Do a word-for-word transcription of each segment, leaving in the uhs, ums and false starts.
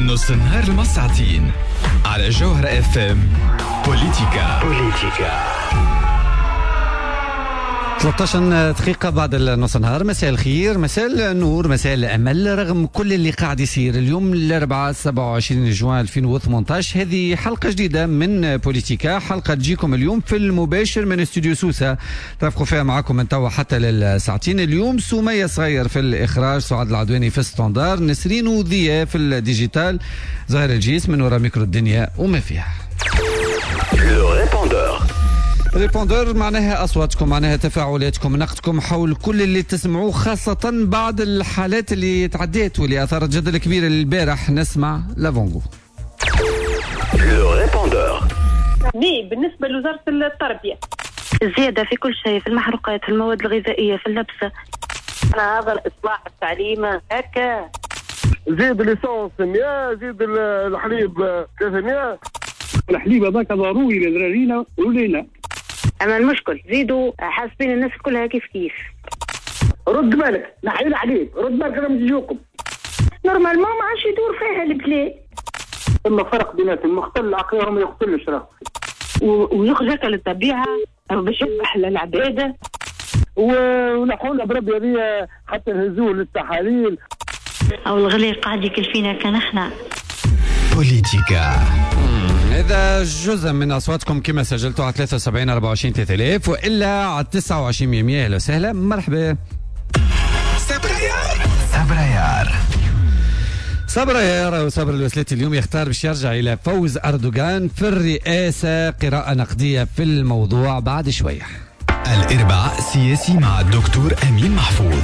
نص النهار المساعتين على جوهرة اف ام. بوليتيكا بوليتيكا ثلاثة عشر دقيقة بعد النص النهار. مساء الخير، مساء النور، مساء الأمل. رغم كل اللي قاعد يصير اليوم الأربعاء سبعة وعشرين جوان ألفين وثمانية عشر، هذه حلقة جديدة من بوليتيكا، حلقة تجيكم اليوم في المباشر من استوديو سوسة، ترافقوا فيها معكم من توا حتى للساعتين. اليوم سمية صغير في الإخراج، سعاد العدواني في الستاندار، نسرين وضياء في الديجيتال، زهر الجيس من وراء ميكرو الدنيا وما فيها. ريبوندور معناها أصواتكم، معناها تفاعلاتكم، نقدكم حول كل اللي تسمعوه، خاصة بعد الحالات اللي تعديت واللي أثارت جدل كبير البارح. نسمع لافونغو. بي بالنسبة لوزارة التربية، الزيادة في كل شيء، في المحروقات، في المواد الغذائية، في اللبسة. أنا هذا الإصلاح التعليم هكا. زيد الليسونس مية، زيد الحليب ثلاثمية. الحليب هذاك ضروري للرجالة ولينا. أما المشكل زيدوا حاسبين الناس كلها كيف كيف. رد بالك، نحيي الحليب، رد بالك لما تجيوكم. نورمالمون ما عادش يدور فيها البلاد. ثم فرق بيناتهم، مختل العقل ما يقتلش راه. ويخرجك للطبيعة باش يذبح للعبادة. ونحول بربي هذه حتى نهزوه للتحاليل. أو الغلي قاعد يكلفينا كان احنا. بوليتيكا. إذا جزء من أصواتكم كما سجلتوا على ثلاثة وسبعين أربعة وعشرين ثلاثة آلاف وإلا على تسعة وعشرين مية. أهلا وسهلا، مرحبا. صبريار صبريار صبريار وصبر الوسلاتي اليوم يختار باش يرجع إلى فوز أردوغان في الرئاسة. قراءة نقدية في الموضوع بعد شوية. الإرباع سياسي مع الدكتور أمين محفوظ.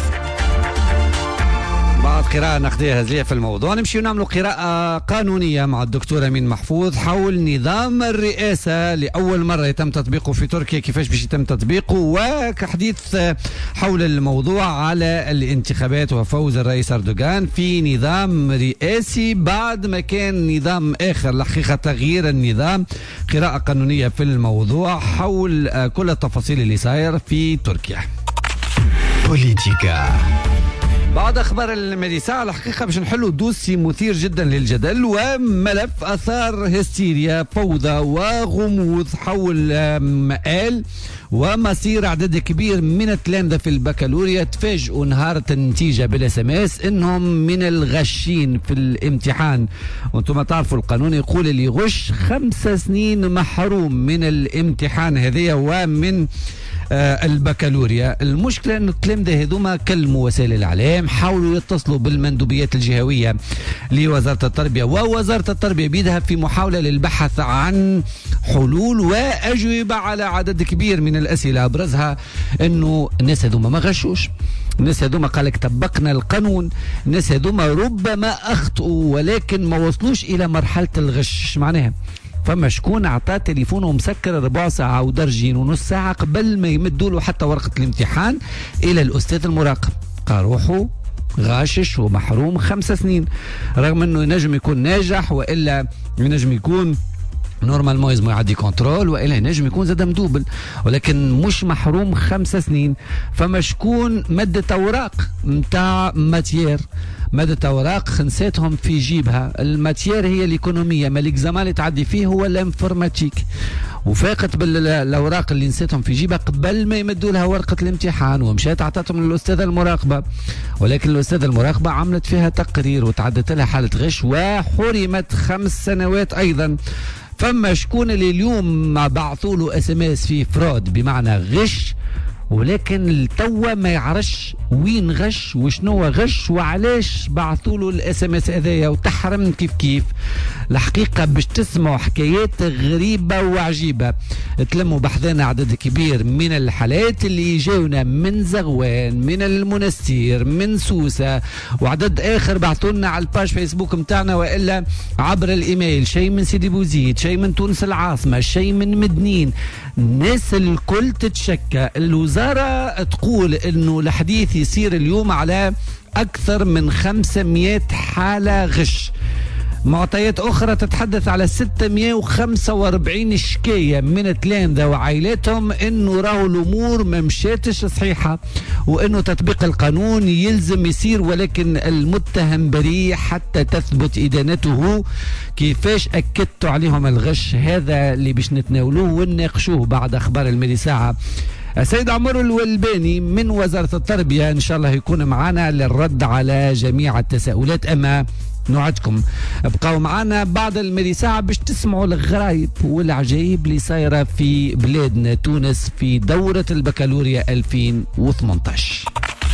بعد قراءة نقدية هزلية في الموضوع نمشي ونعملوا قراءة قانونية مع الدكتور أمين محفوظ حول نظام الرئاسة لأول مرة يتم تطبيقه في تركيا، كيفاش باش يتم تطبيقه، وكحديث حول الموضوع على الانتخابات وفوز الرئيس أردوغان في نظام رئاسي بعد ما كان نظام آخر. الحقيقة تغيير النظام، قراءة قانونية في الموضوع حول كل التفاصيل اللي صاير في تركيا. بوليتيكا. بعد أخبار المديسة الحقيقة باش نحلوا دوسي مثير جدا للجدل وملف أثار هستيريا، فوضى وغموض حول مآل ومصير عدد كبير من التلامذة في البكالوريا تفاجئوا نهار النتيجة بالاس ام اس انهم من الغشين في الامتحان. وانتم تعرفوا القانون يقول اللي يغش خمس سنين محروم من الامتحان هذيا ومن آه البكالوريا. المشكلة أن التلامذة هذوما كلموا وسائل الإعلام، حاولوا يتصلوا بالمندوبيات الجهوية لوزارة التربية، ووزارة التربية بيدها في محاولة للبحث عن حلول وأجوبة على عدد كبير من الأسئلة. أبرزها أنه الناس هذوما ما غشوش، الناس هذوما قالك طبقنا القانون، الناس هذوما ربما أخطأوا ولكن ما وصلوش إلى مرحلة الغش. معناها فما شكون عطاه تليفونه مسكر ربع ساعة ودرجين ونص ساعة قبل ما يمدوا له حتى ورقة الامتحان إلى الأستاذ المراقب، قال روحوا غاشش ومحروم خمس سنين، رغم أنه ينجم يكون ناجح وإلا ينجم يكون نورمال مويزمو يعدي كنترول وإلا ينجم يكون زاد مدوبل، ولكن مش محروم خمس سنين. فما شكون مادة أوراق متاع ماتير، مادة أوراق خنساتهم في جيبها. الماتير هي الإيكونومية، ما الإكزامان اللي تعدي فيه هو الانفورماتيك، وفاقت بالأوراق اللي نسيتهم في جيبها قبل ما يمدوا لها ورقة الامتحان، ومشات عطاتهم للأستاذة المراقبة، ولكن الأستاذة المراقبة عملت فيها تقرير وتعدت لها حالة غش وحرمت خمس سنوات أيضا. فما شكون اللي اليوم بعثوا له اس ام اس في فرود بمعنى غش، ولكن التوا ما يعرفش وين غش وشنو غش وعلاش بعثوا له الاس ام اس هذايا، وتحرم كيف كيف. الحقيقه باش تسمعوا حكايات غريبه وعجيبه. تلموا بحثنا عدد كبير من الحالات اللي جاونا من زغوان، من المنستير، من سوسه، وعدد اخر بعثوا لنا على الباج فيسبوك نتاعنا والا عبر الايميل، شيء من سيدي بوزيد، شيء من تونس العاصمه، شيء من مدنين. الناس الكل تتشكى. الوزاره تقول انه الحديث يصير اليوم على اكثر من خمسمائة حاله غش. معطيات أخرى تتحدث على ستمائة وخمسة وأربعين شكاية من تلامذة وعائلاتهم إنه راهو الأمور ما مشاتش صحيحة، وإنه تطبيق القانون يلزم يصير، ولكن المتهم بريء حتى تثبت إدانته. كيفاش أكدتوا عليهم الغش؟ هذا اللي باش نتناولوه ونناقشوه بعد أخبار الميدي ساعة. السيد عمر الولباني من وزارة التربية إن شاء الله يكون معنا للرد على جميع التساؤلات. أما نوعدكم ابقوا معنا بعد الميدي ساعة باش تسمعوا الغرايب والعجائب اللي صايرة في بلادنا تونس في دورة البكالوريا ألفين وثمانية عشر.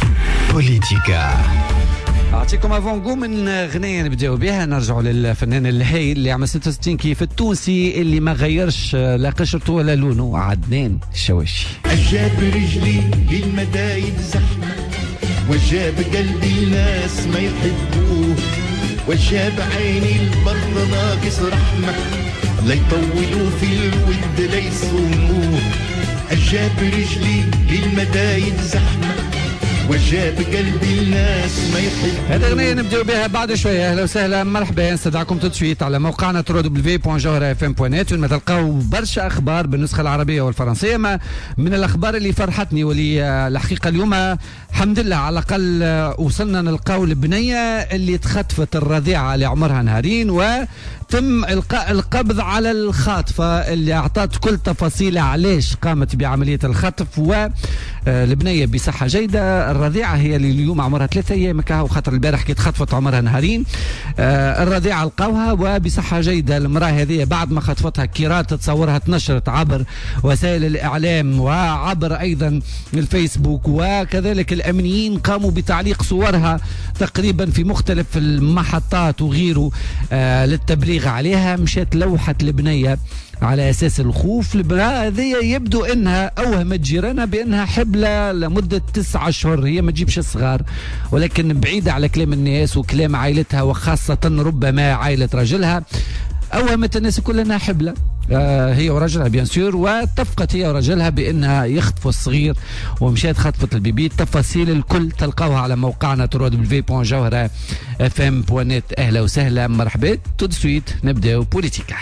بوليتيكا. أعطيكم أفونغو من غنية نبداو بها. نرجعوا للفنان الهايل اللي عمل ستة وستين كيف التونسي اللي ما غيرش لا قشرته ولا لونه، عدنان الشواشي. أجاب رجلي للمدايد زحمة، وجاب قلبي ناس ما يحبوه، وجاب عيني البر ناقص رحمة، لا يطولوا في الود لا يصوموه. أجاب رجلي للمدايد زحمة، وجاب قلبي الناس ما يحب. هذه أغنية نبدأ بها بعد شوية. أهلا وسهلا مرحبا، نستدعكم تدشويت على موقعنا دبليو دبليو دبليو دوت جوهرة اف ام دوت نت، وين تلقاو برشا أخبار بالنسخة العربية والفرنسية. ما من الأخبار اللي فرحتني واللي الحقيقة اليوم الحمد لله على الأقل وصلنا نلقاو البنية اللي تخطفت الرضيعة اللي عمرها نهارين، وتم إلقاء القبض على الخاطفة اللي أعطت كل تفاصيل علاش قامت بعملية الخطف، والبنية بصحة جيدة. الرضيعة هي اللي اليوم عمرها ثلاثة أيام كهو، خاطر البارح كي تخطفت عمرها نهارين. آه الرضيعة لقاوها وبصحة جيدة. المرأة هذه بعد ما خطفتها كيرات تصورها تنشرت عبر وسائل الإعلام وعبر أيضا الفيسبوك، وكذلك الأمنيين قاموا بتعليق صورها تقريبا في مختلف المحطات وغيره آه للتبليغ عليها. مشات لوحة البنية على أساس الخوف. المرأة هذه يبدو أنها أوهمت جيرانها بأنها حبلة لمدة تسعة أشهر، هي ما تجيبش الصغار، ولكن بعيدة على كلام الناس وكلام عائلتها، وخاصة ربما عائلة رجلها. أوهمت الناس كلها أنها حبلة آه هي ورجلها بيان سور، واتفقت هي ورجلها بأنها يخطفوا الصغير ومشات خطفت البيبي. التفاصيل الكل تلقاوها على موقعنا دبليو دبليو دبليو دوت جوهرة اف ام دوت نت. أهلا وسهلا مرحبا. تو دو سويت نبداو بوليتيكا.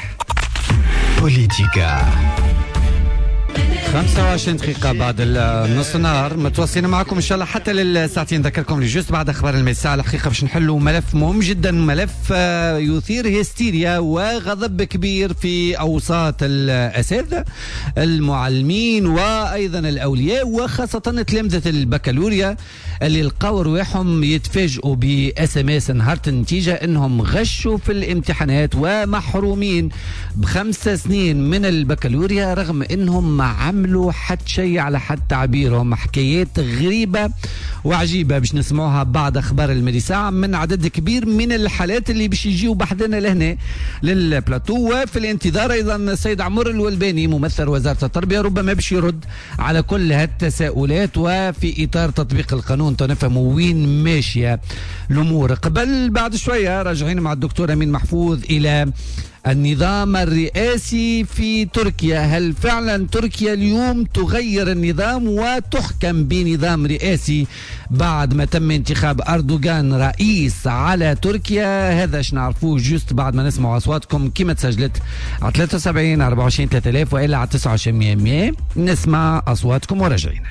بوليتيكا. خمسة وعشرين دقيقة بعد النص نهار، متواصلين معكم إن شاء الله حتى للساعتين. ذكركم لي جوست بعد أخبار المساء الحقيقة باش نحلوا ملف مهم جدا، ملف يثير هستيريا وغضب كبير في أوساط الأساتذة المعلمين وأيضا الأولياء، وخاصة تلامذة البكالوريا اللي لقاو رواحهم يتفاجئوا بإس إم إس نهار النتيجة إنهم غشوا في الامتحانات ومحرومين بخمس سنين من البكالوريا، رغم إنهم ما عملوا حد شيء على حد تعبيرهم. حكايات غريبة وعجيبة باش نسمعوها بعد أخبار الميدي ساعة من عدد كبير من الحالات اللي باش يجيوا بحدنا لهنا للبلاتو. وفي الانتظار أيضا السيد عمر الولباني ممثل وزارة التربية ربما باش يرد على كل هالتساؤلات، وفي إطار تطبيق القانون تنفهموا وين ماشية الأمور. قبل بعد شوية راجعين مع الدكتور أمين محفوظ إلى النظام الرئاسي في تركيا. هل فعلا تركيا اليوم تغير النظام وتحكم بنظام رئاسي بعد ما تم انتخاب أردوغان رئيس على تركيا؟ هذا اش نعرفوه جوست بعد ما نسمع أصواتكم كما تسجلت على ثلاثة وسبعين أربعة وعشرين ثلاثة آلاف وإلا على تسعة وعشرين مية مية. نسمع أصواتكم وراجعين.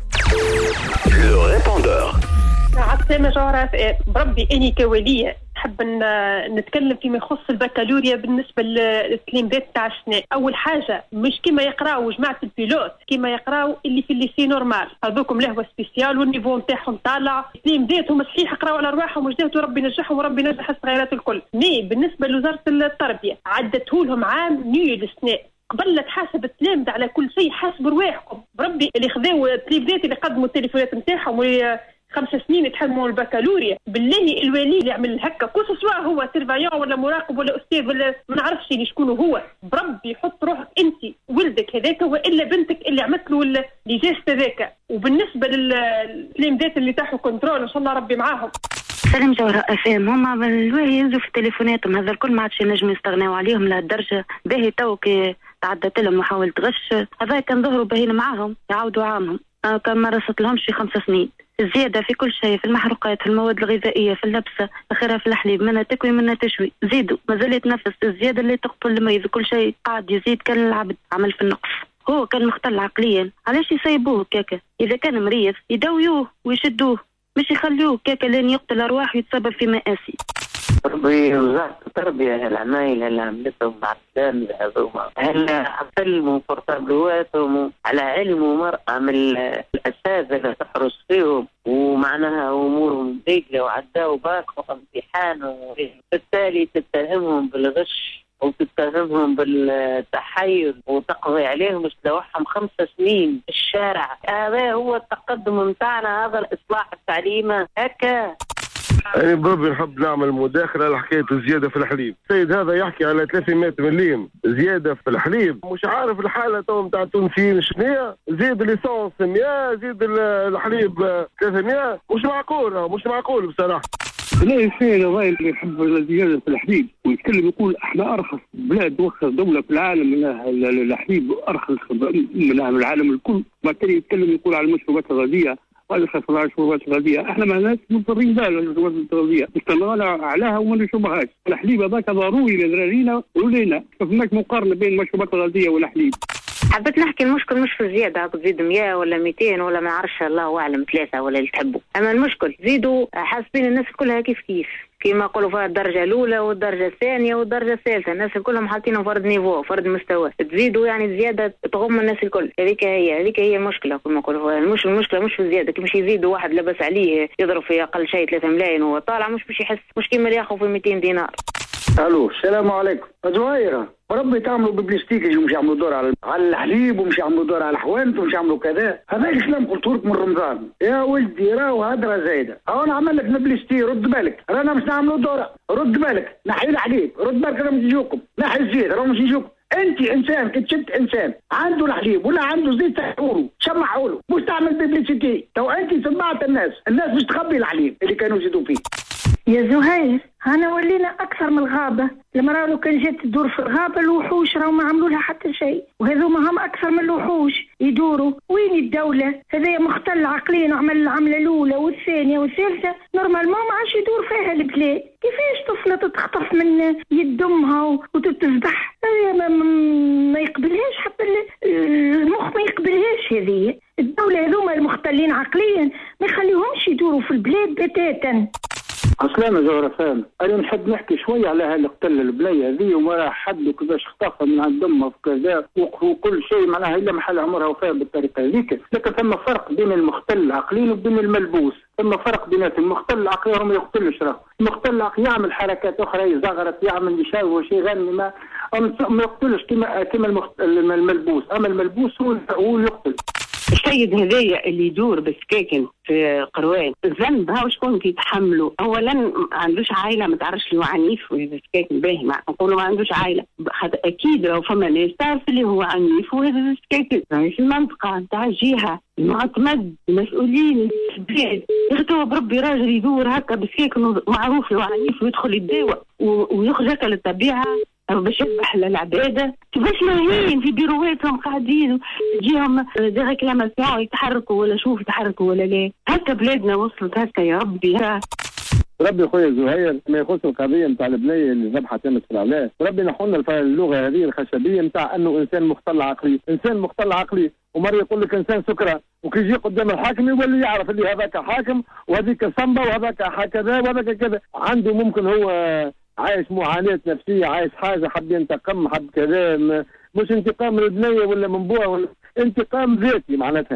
عسلامة جوهرة. بربي اني كولية نحب نتكلم فيما يخص البكالوريا بالنسبة للتلامذات تاع السنة. أول حاجة مش كما يقراو جماعة البيلوت، كما يقراو اللي في الليسي نورمال، هذوكم لهوة سبيسيال والنيفو نتاعهم طالع. التلامذات هم صحيح يقراو على رواحهم وجدوا ربي ينجحهم وربي ينجح الصغيرات الكل. مي بالنسبة لوزارة التربية عدته لهم عام نيل السنة. قبل لا تحاسب التلامذة على كل شيء حاسبوا رواحكم. بربي اللي خذاو التلامذات اللي قدموا التليفونات نتاعهم خمس سنين يتحرموا البكالوريا، بالله الوالي اللي يعمل هكا كل سواء هو سيرفايون ولا مراقب ولا استاذ ولا ما نعرفش اللي شكون هو، بربي يحط روحك انت ولدك هذاك هو الا بنتك اللي عملت له اللي جاست هذاك. وبالنسبه للتلامذات اللي تاعهم كنترول ان شاء الله ربي معاهم. سلام جوهرة افهم. هما بالواهي ينزلوا في تليفوناتهم، هذا الكل ما عادش ينجموا يستغناو عليهم لهالدرجه. باهي تو كي تعدت لهم محاولة غش هذا كان ظهروا باهين معاهم يعاودوا عامهم. كان ما رصت لهمش خمس سنين الزيادة في كل شيء، في المحروقات، في المواد الغذائية، في اللبسة، آخرها في الحليب، منها تكوي منها تشوي. زيدوا مازال يتنفس، الزيادة اللي تقتل المريض، كل شيء قاعد يزيد كان العبد عمل في النقص. هو كان مختل عقليا، علاش يسيبوه كاكا؟ إذا كان مريض يداويوه ويشدوه، مش يخلوه كاكا لين يقتل أرواح ويتسبب في مآسي. ربي وزارة التربية العمايل اللي عملتهم مع الإسلام هذوما، هل حفلموا فرطبلواتهم على علم ومرأة من الأساتذة اللي تحرص فيهم، ومعناها أمورهم دقيقة وعداوا باكوا امتحان، وبالتالي تتهمهم بالغش وتتهمهم بالتحيز وتقضي عليهم وتلوحهم خمس سنين في الشارع. هذا هو التقدم متاعنا، هذا الإصلاح التعليمي هكا. أنا بربي نحب نعمل مداخلة على حكاية الزيادة في الحليب. السيد هذا يحكي على ثلاثمائة مليون زيادة في الحليب، مش عارف الحالة تو نتاع التونسيين شنية، زيد الليسانس مئة، زيد الحليب ثلاثمائة، مش معقول مش معقول بصراحة. لا السيد هذا اللي يحب الزيادة في الحليب ويتكلم يقول احنا أرخص بلاد وأرخص دولة في العالم من الحليب، أرخص من العالم الكل، وبالتالي يتكلم يقول على المشروبات الغازية هذا خاصة على المشروبات الغازية. احنا ما ناس مضطرين بها المشروبات الغازية، نستمر عليها وما نشربهاش. الحليب هذاك ضروري لذرارينا ولينا، ما فماش مقارنة بين المشروبات الغازية والحليب. حبيت نحكي المشكل مش في الزيادة، تزيد مئة ولا مئتين ولا ما عرفش الله أعلم ثلاثة ولا اللي تحبوا، أما المشكل زيدوا حاسبين الناس كلها كيف كيف كما قالوا فيها الدرجة الأولى والدرجة الثانية والدرجة الثالثة، الناس كلهم حاطينهم فرد نيفو فرد مستوى، تزيدوا يعني زيادة تغم الناس الكل. هذيك هي هذيك هي المشكلة كما قالوا، مش المشكلة مش في الزيادة، كي مش يزيدوا واحد لبس عليه يضرب في أقل شيء ثلاثة ملايين وهو طالع مش باش يحس، مش كيما اللي ياخذ في مئتين دينار. الو السلام عليكم زهيرة، ربي تعملوا ببلاستيك ومش يعملوا دور على على الحليب ومش يعملوا دور على الحوانت ومش يعملوا كذا. هذا الكلام قلت لك من رمضان يا ولدي، راهو هدره زايده. هو انا عمل لك ببلاستيك، رد بالك رانا مش نعملوا دور، رد بالك نحي الحليب، رد بالك رانا مش نجيوكم، نحي الزيت رانا مش نجيوكم. انت انسان كنت شفت انسان عنده الحليب ولا عنده زيت تحوله شمعوا له، مش تعمل ببلاستيك. تو انت سمعت الناس، الناس مش تخبي الحليب اللي كانوا يزيدوا فيه. يا زهير هنا ولينا اكثر من الغابه، لما راهو كان جات تدور في الغابه الوحوش راهو ما عملوا لها حتى شيء، وهذوما هم اكثر من الوحوش يدوروا. وين الدوله؟ هذا مختل عقليا وعمل العمله الاولى والثانيه والثالثه، نورمالمون ما عادش يدور فيها البلاد. كيفاش طفله تتخطف من يد امها وتتذبح؟ ما, ما يقبلهاش حتى المخ، ما يقبلهاش هذه. الدوله هذوما المختلين عقليا ما يخليهمش يدوروا في البلاد بتاتا. عسلامة زهرة فهم، أنا نحب نحكي شوية على هالقتل البلاية هذه وما حد كيفاش اختفى من عند أمه وكذا وكل شيء معناها إلا محل عمرها وفاهم بالطريقة هذيك. لكن ثم فرق بين المختل العقلي وبين الملبوس، ثم فرق بينات. المختل العقلي هو ما يقتلش، راه المختل العقلي يعمل حركات أخرى، يزغرط يعمل يشاور شيء غني، ما ما يقتلش كما كما الملبوس. أما الملبوس هو هو يقتل. السيد هذايا اللي يدور بالسكاكن في قروان، الذنب هاو شكون كيتحملوا؟ اولا ما عندوش عائله، ما تعرفش اللي هو عنيف والسكاكن باهي، نقولوا ما عندوش عائله، اكيد لو فما ناس تعرف اللي هو عنيف وهذا السكاكن في المنطقه نتاع الجهه المعتمد المسؤولين البلاد يغتوا بربي راجل يدور هكا بسكاكن معروف اللي هو عنيف ويدخل يتداوى ويخرج هكا للطبيعه باش يذبح للعباده. كيفاش لاهين في بيرواتهم قاعدين تجيهم دي ريكلاماسيون يتحركوا ولا شوف يتحركوا ولا لا؟ هكا بلادنا وصلت هكا يا ربي. ربي خويا زهير ما يخص القضيه نتاع البنيه اللي ذبحت تمت في العلاج، ربي نحونا اللغه هذه الخشبيه نتاع انه انسان مختل عقلي، انسان مختل عقلي ومره يقول لك انسان سكره، وكي يجي قدام الحاكم يولي يعرف اللي هذاك حاكم وهذيك صنبه وهذاك هكذا وهذاك كذا. عنده ممكن هو عايش معاناة نفسية، عايش حاجة حب ينتقم حب كذا، مش انتقام من البنية ولا من بوها ولا انتقام ذاتي معناتها.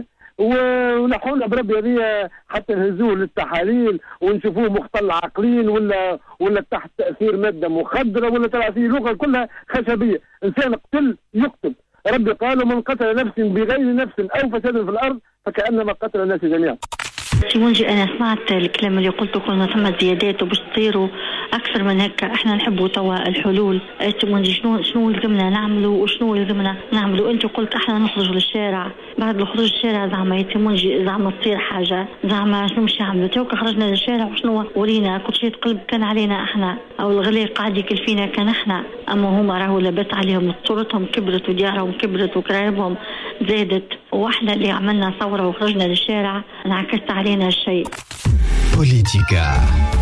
ونحونا بربي هذه حتى نهزوه للتحاليل ونشوفوه مختل عقليا ولا ولا تحت تأثير مادة مخدرة ولا ترى فيه لغة كلها خشبية. إنسان قتل يقتل، ربي قال من قتل نفس بغير نفس أو فساد في الأرض فكأنما قتل الناس جميعا. سيمونجي أنا سمعت الكلام اللي قلته، كنا ثم زيادات وباش تصيروا أكثر من هكا. إحنا نحبوا توا الحلول. سيمونجي شنو شنو لازمنا نعملوا وشنو لازمنا نعملوا؟ أنت قلت إحنا نخرج للشارع، بعد الخروج للشارع زعما سيمونجي زعما تصير حاجة، زعما شنو مش يعملوا؟ توك خرجنا للشارع وشنو ورينا؟ كل شيء تقلب كان علينا إحنا، أو الغلاء قاعد يكلفينا كان إحنا، أما هما راهو لبت عليهم صورتهم كبرت وديارهم كبرت وكرايبهم زادت. واحنا اللي عملنا ثورة وخرجنا للشارع انعكست علينا الشيء. بوليتيكا.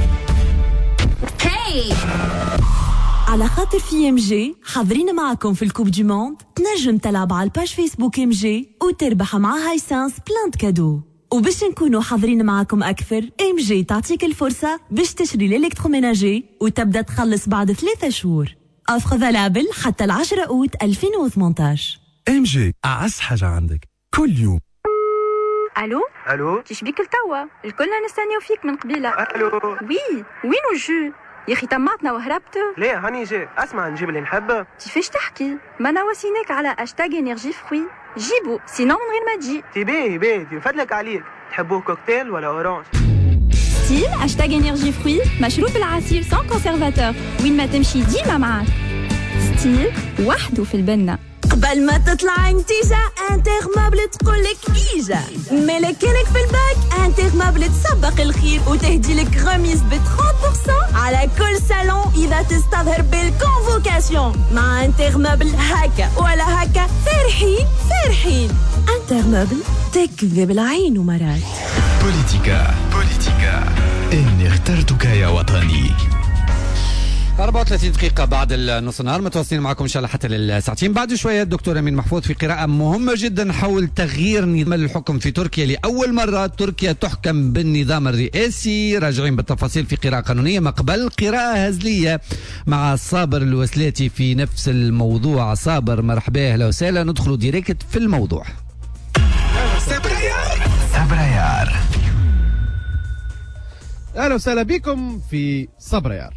هاي على خاطر في ام جي حاضرين معكم في الكوب دي موند، تنجم تلعب على الباج فيسبوك ام جي وتربح مع هايسنس بلانت كادو. وباش نكونوا حاضرين معكم أكثر، ام جي تعطيك الفرصة باش تشري الإلكتروميناجي وتبدأ تخلص بعد ثلاثة شهور. أوفر فالابل حتى العشرة أوت ألفين وثمانية عشر. ام جي أعز حاجة عندك كل يوم. الو الو تشبيك التوا الكلنا نستنيو فيك من قبيله. الو وي وينو الجو يا اخي طماطنا وهربت. ليه هاني جي اسمع نجيب اللي نحبه. كيفاش تحكي؟ ما انا واسيناك على اشتاج انرجي فروي، جيبو سينو من غير ما تجي. تبيه بيه نفدلك عليك، تحبوه كوكتيل ولا اورانج؟ ستيل اشتاج انرجي فروي مشروب العصير سان كونسيرفاتور، وين ما تمشي ديما معاك. ستيل وحده في البنة. قبل ما تطلع نتيجة انترمابل تقولك إيجا، ملكينك في الباك انترمابل تسبق الخير وتهدي لك غميس ب ثلاثين بالمية على كل صالون إذا تستظهر بالكونفوكاسيون. مع انترمابل هكا ولا هكا فرحين فرحين. انترمابل تكذب العين ومرات. بوليتيكا. بوليتيكا. إني اخترتك يا وطني. أربعة وثلاثين دقيقة بعد النص النهار، متواصلين معكم إن شاء الله حتى للساعتين. بعد شوية الدكتور أمين محفوظ في قراءة مهمة جدا حول تغيير نظام الحكم في تركيا. لأول مرة تركيا تحكم بالنظام الرئاسي. راجعين بالتفاصيل في قراءة قانونية ما قبل قراءة هزلية مع صابر الوسلاتي في نفس الموضوع. صابر مرحبا، أهلا وسهلا، ندخلوا ديريكت في الموضوع. سبريار سبريار أهلا وسهلا بكم في صبريار.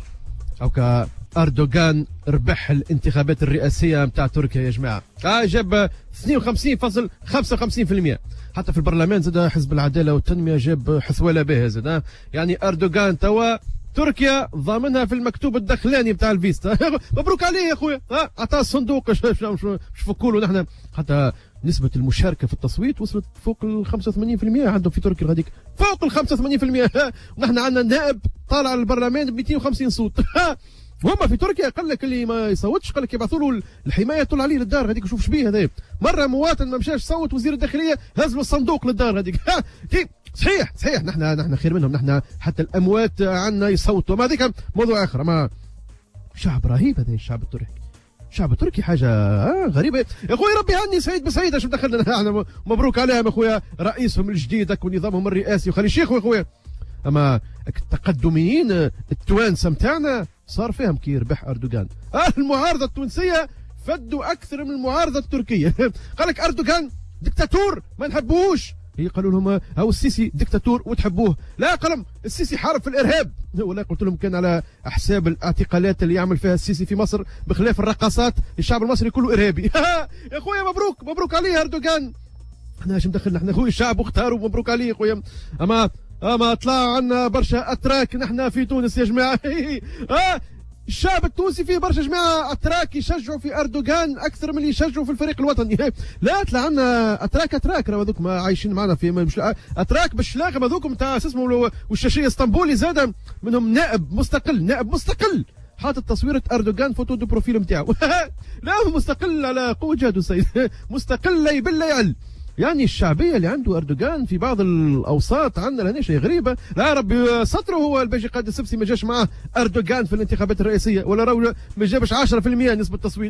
أو أردوغان ربح الانتخابات الرئاسية متاع تركيا يا جماعة. آه جاب اثنين وخمسين فاصلة خمسة وخمسين بالمئة. حتى في البرلمان زاد حزب العدالة والتنمية جاب حثوالة به زاد. يعني أردوغان توا تركيا ضامنها في المكتوب الدخلاني بتاع الفيستا. مبروك عليه يا خويا. ها عطاه الصندوق شفكوا له نحن. حتى نسبة المشاركة في التصويت وصلت فوق ال خمسة وثمانين بالمئة عندهم في تركيا هذيك، فوق ال خمسة وثمانين بالمئة. ونحن عندنا نائب طالع البرلمان ب مئتين وخمسين صوت. وهم في تركيا قال لك اللي ما يصوتش قال لك يبعثوا له الحمايه طول عليه للدار هذيك. شوف شبيه هذا، مره مواطن ما مشاش صوت وزير الداخليه هز له الصندوق للدار هذيك. صحيح صحيح نحن نحن خير منهم، نحن حتى الاموات عندنا يصوتوا، ما هذيك موضوع اخر. ما شعب رهيب هذا الشعب التركي، الشعب التركي حاجه آه غريبه يا اخوي. ربي هني سعيد بسعيد اش دخلنا احنا. مبروك عليهم يا اخويا، رئيسهم الجديد ونظامهم الرئاسي وخلي شيخ يا اخويا. اما التقدميين التوانسه متاعنا صار فيهم كي يربح اردوغان. آه المعارضه التونسيه فدوا اكثر من المعارضه التركيه. قال لك اردوغان دكتاتور ما نحبوش. هي قالوا لهم هو السيسي دكتاتور وتحبوه. لا قالوا السيسي حارب في الارهاب. ولا قلت لهم كان على حساب الاعتقالات اللي يعمل فيها السيسي في مصر، بخلاف الرقصات الشعب المصري كله ارهابي. يا خويا مبروك مبروك عليه اردوغان. احنا ايش مدخلنا احنا خويا الشعب واختاروا، مبروك عليه يا خويا. اما اما طلع عنا برشا اتراك نحن في تونس يا جماعه. اه الشعب التونسي فيه برشا جماعه اتراك يشجعوا في اردوغان اكثر من اللي يشجعوا في الفريق الوطني. لا طلع عنا اتراك اتراك راه هذوك ما عايشين معنا في مش اتراك بالشلاغم هذوك نتاع اسمه والشاشيه اسطنبولي زاد منهم نائب مستقل، نائب مستقل حاطط تصويره اردوغان فوتو دو بروفيل نتاعو. لا هو مستقل على قوه جهده السيد. مستقل لا يبل لا يعل. يعني الشعبيه اللي عنده اردوغان في بعض الاوساط عندنا لهنا شيء غريبه. لا ربي ستره هو الباجي قائد السبسي ما جاش معاه اردوغان في الانتخابات الرئاسيه، ولا راهو ما جابش عشرة بالمئة نسبه تصويت.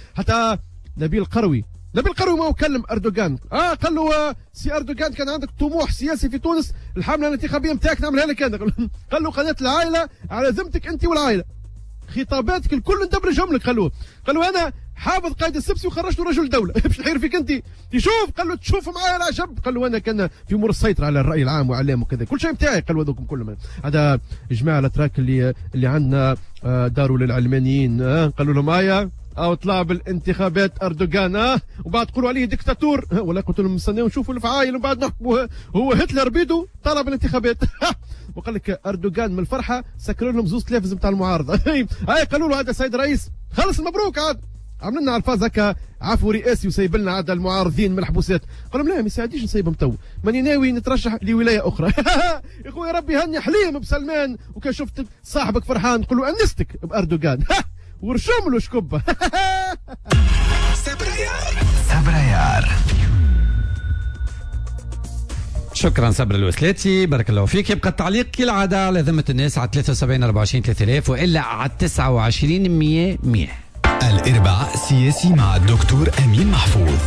حتى نبيل قروي نبيل قروي ما هو كلم اردوغان. اه قال له سي اردوغان كان عندك طموح سياسي في تونس، الحمله الانتخابيه نتاعك نعملها لك انا. قال له قناه العائله على ذمتك انت والعائله، خطاباتك الكل ندبرجهم لك. قالوا قالوا انا حافظ قائد السبسي وخرجته رجل دوله. باش نحير فيك انت يشوف. قال له تشوف معايا العجب. قال له انا كان في امور السيطره على الراي العام واعلام وكذا، كل شيء بتاعي. قالوا هذوكم كلهم هذا جماعه الاتراك اللي اللي عندنا داروا للعلمانيين. قالوا لهم ايا او طلع بالانتخابات اردوغان اه وبعد تقولوا عليه ديكتاتور. ولا قلت لهم نستناو نشوفوا الفعايل ومن بعد نحكموا. هو هتلر بيدو طلع بالانتخابات. وقال لك اردوغان من الفرحه سكروا لهم زوز تلفز نتاع المعارضه. هاي قالوا له هذا سيد رئيس خلص مبروك عاد عملنا لنا الفاظ هكا عفو رئاسي وسيب لنا عاد المعارضين من الحبوسات. قال لهم لا ما يساعديش نسيبهم تو، ماني ناوي نترشح لولايه اخرى. يا خويا ربي هني حليم بسلمان. وكان شفت صاحبك فرحان تقول له انستك باردوغان ورشم له شكبه. سبريار سبريار شكرا صبر الوسلاتي، بارك الله فيك. يبقى التعليق كالعادة على ذمة الناس على ثلاثة وسبعين أربعة وعشرين ثلاثة آلاف وإلا على تسعة وعشرين مية مية. الإرباع سياسي مع الدكتور أمين محفوظ.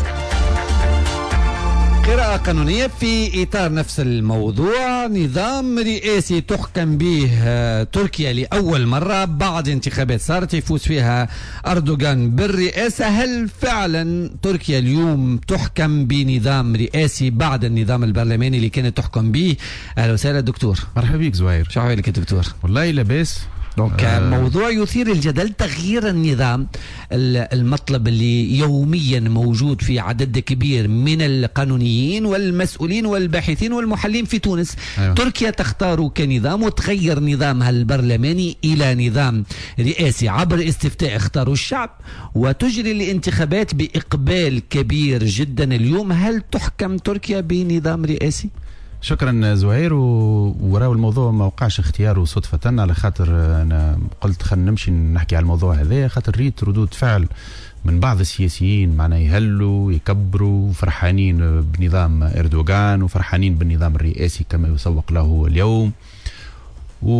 قراءة قانونية في إطار نفس الموضوع. نظام رئاسي تحكم به تركيا لأول مرة بعد انتخابات صارت يفوز فيها أردوغان بالرئاسة. هل فعلا تركيا اليوم تحكم بنظام رئاسي بعد النظام البرلماني اللي كانت تحكم به؟ أهلا وسهلا دكتور. مرحبا بك زوير. شو حوالك يا دكتور؟ والله لاباس. دونك آه موضوع يثير الجدل، تغيير النظام، المطلب اللي يوميا موجود في عدد كبير من القانونيين والمسؤولين والباحثين والمحللين في تونس. أيوة. تركيا تختار كنظام وتغير نظامها البرلماني إلى نظام رئاسي عبر استفتاء اختاروا الشعب، وتجري الانتخابات بإقبال كبير جدا اليوم. هل تحكم تركيا بنظام رئاسي؟ شكرا زهير. وراو الموضوع ما وقعش اختياره صدفة، على خاطر أنا قلت خلينا نمشي نحكي على الموضوع هذا، خاطر ريت ردود فعل من بعض السياسيين معناه يهلوا يكبروا فرحانين بنظام إردوغان وفرحانين بالنظام الرئاسي كما يسوق له اليوم. و...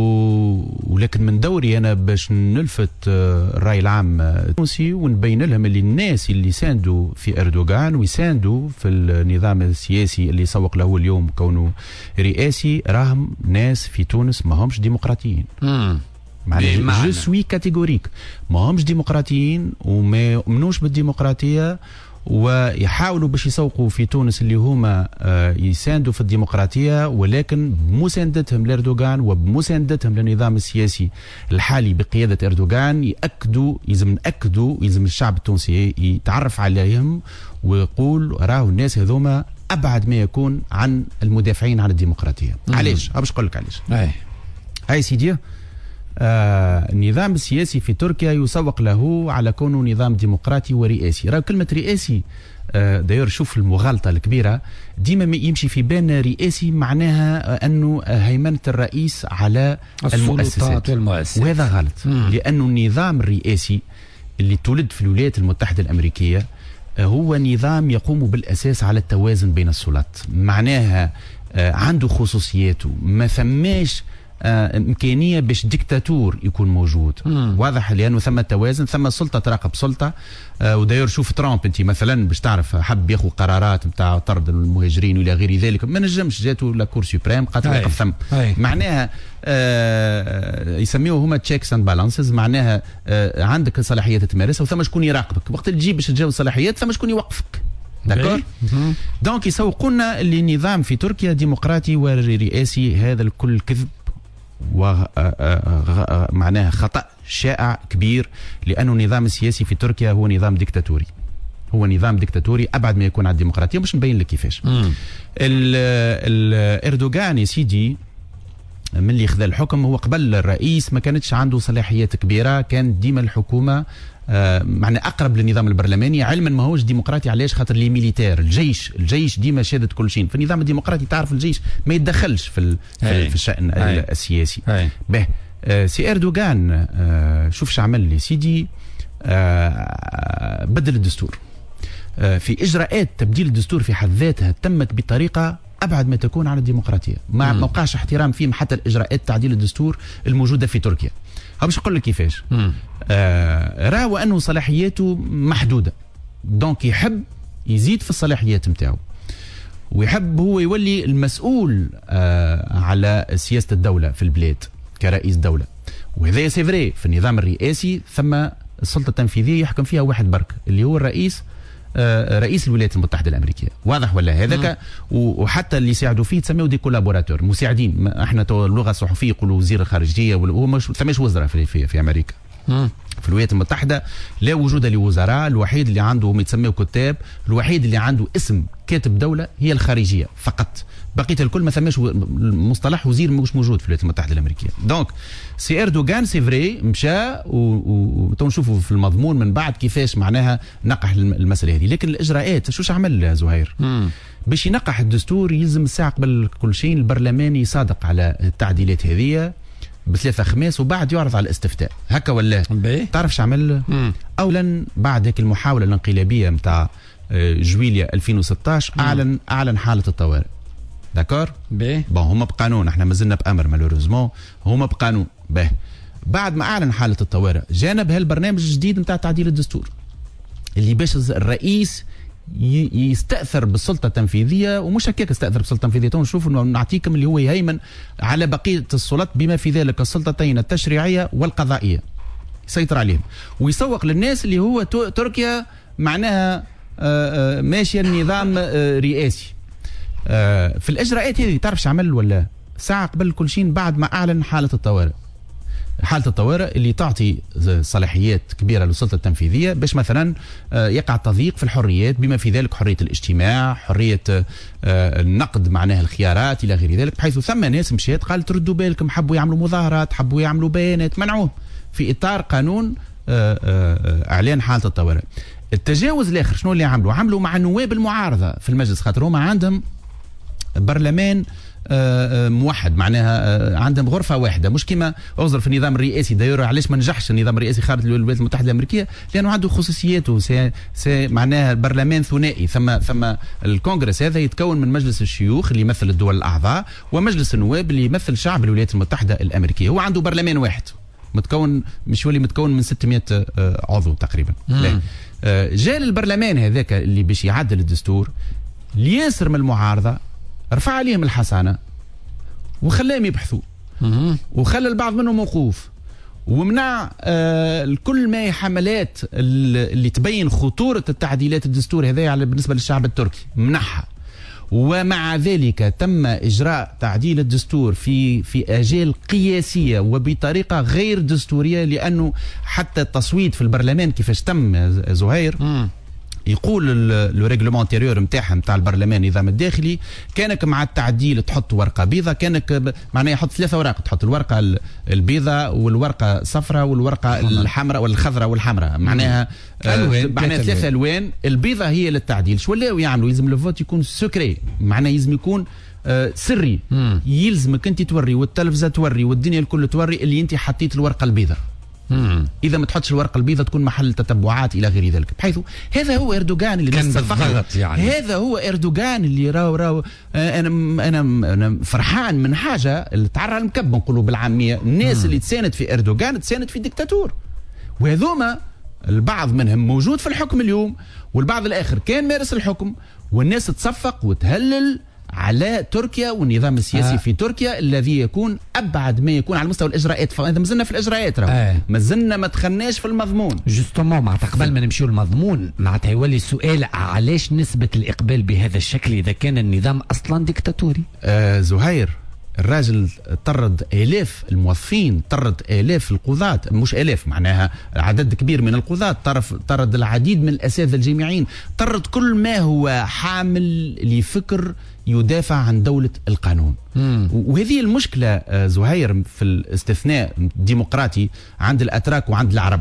ولكن من دوري أنا باش نلفت الرأي العام التونسي ونبين لهم اللي الناس اللي ساندوا في أردوغان ويساندوا في النظام السياسي اللي يسوق له اليوم كونه رئاسي راهم ناس في تونس ما همش ديمقراطيين. معناها جو سوي كاتيجوريك، ما همش ديمقراطيين وما يؤمنوش بالديمقراطية، ويحاولوا باش يسوقوا في تونس اللي هما يساندوا في الديمقراطية، ولكن بمساندتهم لأردوغان وبمساندتهم للنظام السياسي الحالي بقيادة أردوغان يأكدوا يلزم نأكدوا يلزم الشعب التونسي يتعرف عليهم ويقول راهو الناس هذوما أبعد ما يكون عن المدافعين عن الديمقراطية. علاش؟ باش نقول لك علاش. أي هاي سيدي. آه النظام السياسي في تركيا يسوق له على كونه نظام ديمقراطي ورئاسي. راه كلمة رئاسي آه داير شوف المغالطة الكبيرة، ديما يمشي في بالنا رئاسي معناها أنه هيمنة الرئيس على المؤسسات والمؤسسات، وهذا غلط. مم. لأنه النظام الرئاسي اللي تولد في الولايات المتحدة الأمريكية آه هو نظام يقوم بالأساس على التوازن بين السلطات، معناها آه عنده خصوصياته، ما ثماش آه إمكانية باش ديكتاتور يكون موجود. مم. واضح لأنه ثم توازن، ثم سلطة تراقب سلطة. آه وداير شوف ترامب أنت مثلا باش تعرف حب ياخذ قرارات نتاع طرد المهاجرين وإلى غير ذلك، ما نجمش، جاتو لا كور سوبريم قاتل يقف ثم. معناها آه يسميوه هما تشيكس اند بالانسز، معناها آه عندك صلاحيات تمارسها وثم شكون يراقبك، وقت اللي تجي باش تجاوز صلاحيات ثم شكون يوقفك. داكور. دونك يسوقونا اللي النظام في تركيا ديمقراطي ورئاسي، هذا الكل كذب ومعناها خطأ شائع كبير، لأنه النظام السياسي في تركيا هو نظام ديكتاتوري، هو نظام ديكتاتوري أبعد ما يكون عن الديمقراطية. مش نبين لك كيفاش. الأردوغان يا سيدي من اللي خذا الحكم هو قبل الرئيس ما كانتش عنده صلاحيات كبيرة، كان ديما الحكومة آه معنى أقرب للنظام البرلماني، علما ما هوش ديمقراطي. علاش؟ خاطر لي ميليتير الجيش الجيش ديما شادت كل شيء. في النظام الديمقراطي تعرف الجيش ما يتدخلش في في, في الشأن هاي. السياسي. به آه سي أردوغان آه شوف شو عمل لي سيدي. آه بدل الدستور. آه في إجراءات تبديل الدستور في حد ذاتها تمت بطريقة أبعد ما تكون عن الديمقراطية، ما موقعش احترام فيهم حتى الإجراءات تعديل الدستور الموجودة في تركيا. باش نقول لك كيفاش. آه راه وأنه صلاحياته محدودة، دونك يحب يزيد في الصلاحيات نتاعو، ويحب هو يولي المسؤول آه على سياسة الدولة في البلاد كرئيس دولة. وهذا سي فري في النظام الرئاسي، ثم السلطة التنفيذية يحكم فيها واحد برك اللي هو الرئيس، آه رئيس الولايات المتحدة الأمريكية. واضح ولا هذاك؟ وحتى اللي يساعدوا فيه تسميه دي كولابوراتور، مساعدين. احنا تو اللغة الصحفية يقولوا وزير الخارجية، وهو مش ثماش وزراء في, في, في أمريكا. مم. في الولايات المتحدة لا وجود لوزراء، الوحيد اللي عنده هم يتسميه كتاب، الوحيد اللي عنده اسم كاتب دولة هي الخارجية فقط، بقية الكل ما ثماش مصطلح وزير مش موجود في الولايات المتحدة الأمريكية. دونك سي أردوغان سي فري مشى ونشوفوا في المضمون من بعد كيفاش معناها نقح المسألة هذه، لكن الإجراءات شوش عمل زهير؟ مم. باش ينقح الدستور يلزم الساعة قبل كل شيء البرلمان يصادق على التعديلات هذه بثلاثة خماس، وبعد يعرض على الاستفتاء هكا ولا تعرف شو عمل؟ اولا بعد هيك المحاوله الانقلابيه نتاع جويليا ألفين وستة عشر اعلن اعلن حاله الطوارئ. داكور باهي بون هما بقانون، احنا مازلنا بامر مالوريزمون، هما بقانون باهي. بعد ما اعلن حاله الطوارئ جانا بهالبرنامج الجديد نتاع تعديل الدستور اللي باش الرئيس يستاثر بالسلطه التنفيذيه، ومش هكاك يستاثر بالسلطه التنفيذيه، تو نشوف انه نعطيكم اللي هو يهيمن على بقيه السلطات بما في ذلك السلطتين التشريعيه والقضائيه، يسيطر عليهم ويسوق للناس اللي هو تركيا معناها ماشيه النظام رئاسي. في الاجراءات هذه تعرف شو عمل ولا ساعه قبل كل شيء بعد ما اعلن حاله الطوارئ. حالة الطوارئ اللي تعطي صلاحيات كبيرة للسلطة التنفيذية باش مثلا يقع تضييق في الحريات بما في ذلك حرية الاجتماع، حرية النقد معناها الخيارات إلى غير ذلك، بحيث ثم ناس مشيت قالت ردوا بالكم، حبوا يعملوا مظاهرات، حبوا يعملوا بيانات، منعوهم في إطار قانون إعلان حالة الطوارئ. التجاوز الآخر شنو اللي عملوا؟ عملوا مع نواب المعارضة في المجلس، خاطر هما عندهم برلمان موحد، معناها عندهم غرفه واحده، مش كما اعذر في النظام الرئاسي. داير علاش ما نجحش النظام الرئاسي خارج الولايات المتحده الامريكيه؟ لانه عنده خصوصياته، سي, سي معناها برلمان ثنائي، ثم ثم الكونغرس هذا يتكون من مجلس الشيوخ اللي يمثل الدول الاعضاء ومجلس النواب اللي يمثل شعب الولايات المتحده الامريكيه. هو عنده برلمان واحد متكون مش ولي متكون من ستمائة عضو تقريبا. جاء البرلمان هذاك اللي باش يعدل الدستور لياسر من المعارضه رفع عليهم الحصانه وخلاهم يبحثوا، وخلى البعض منهم موقوف، ومنع آه كل ما حملات اللي تبين خطوره التعديلات الدستور هذه على بالنسبه للشعب التركي، منعها. ومع ذلك تم اجراء تعديل الدستور في في اجال قياسيه وبطريقه غير دستوريه، لانه حتى التصويت في البرلمان كيفاش تم زهير م. يقول الريغلومون انتيريور نتاعها نتاع البرلمان النظام الداخلي، كانك مع التعديل تحط ورقه بيضاء، كانك معناها يحط ثلاثه اوراق، تحط الورقه البيضاء والورقه الصفراء والورقه الحمراء والخضراء والحمراء، معناها ألوان، معناها ثلاثه الوان. البيضاء هي للتعديل. شو ولاو يعملوا؟ يلزم الفوت يكون سكري، معناها يلزم يكون آه سري، مم. يلزمك انت توري والتلفزه توري والدنيا الكل توري اللي انت حطيت الورقه البيضاء. مم. اذا ما تحطش الورقه البيضاء تكون محل تتبعات الى غير ذلك، بحيث هذا هو اردوغان اللي كان بالضغط يعني. هذا هو اردوغان اللي راو راو آه انا انا انا فرحان من حاجه اللي تعرى المكب نقولوا بالعاميه، الناس مم. اللي تساند في اردوغان تساند في ديكتاتور، وهذوما البعض منهم موجود في الحكم اليوم والبعض الاخر كان مارس الحكم، والناس تصفق وتهلل على تركيا والنظام السياسي آه. في تركيا الذي يكون ابعد ما يكون على مستوى الاجراءات. فاذا مازلنا في الاجراءات راهو آه. مازلنا ما دخلناش في المضمون. جوستومون معناتها قبل ما نمشيو المضمون معناتها يولي السؤال علاش نسبه الاقبال بهذا الشكل اذا كان النظام اصلا ديكتاتوري؟ آه زهير الراجل طرد آلاف الموظفين، طرد آلاف القضاة، مش آلاف معناها عدد كبير من القضاة، طرد العديد من الأساتذة الجامعيين، طرد كل ما هو حامل لفكر يدافع عن دولة القانون. مم. وهذه المشكلة زهير في الاستثناء الديمقراطي عند الأتراك وعند العرب.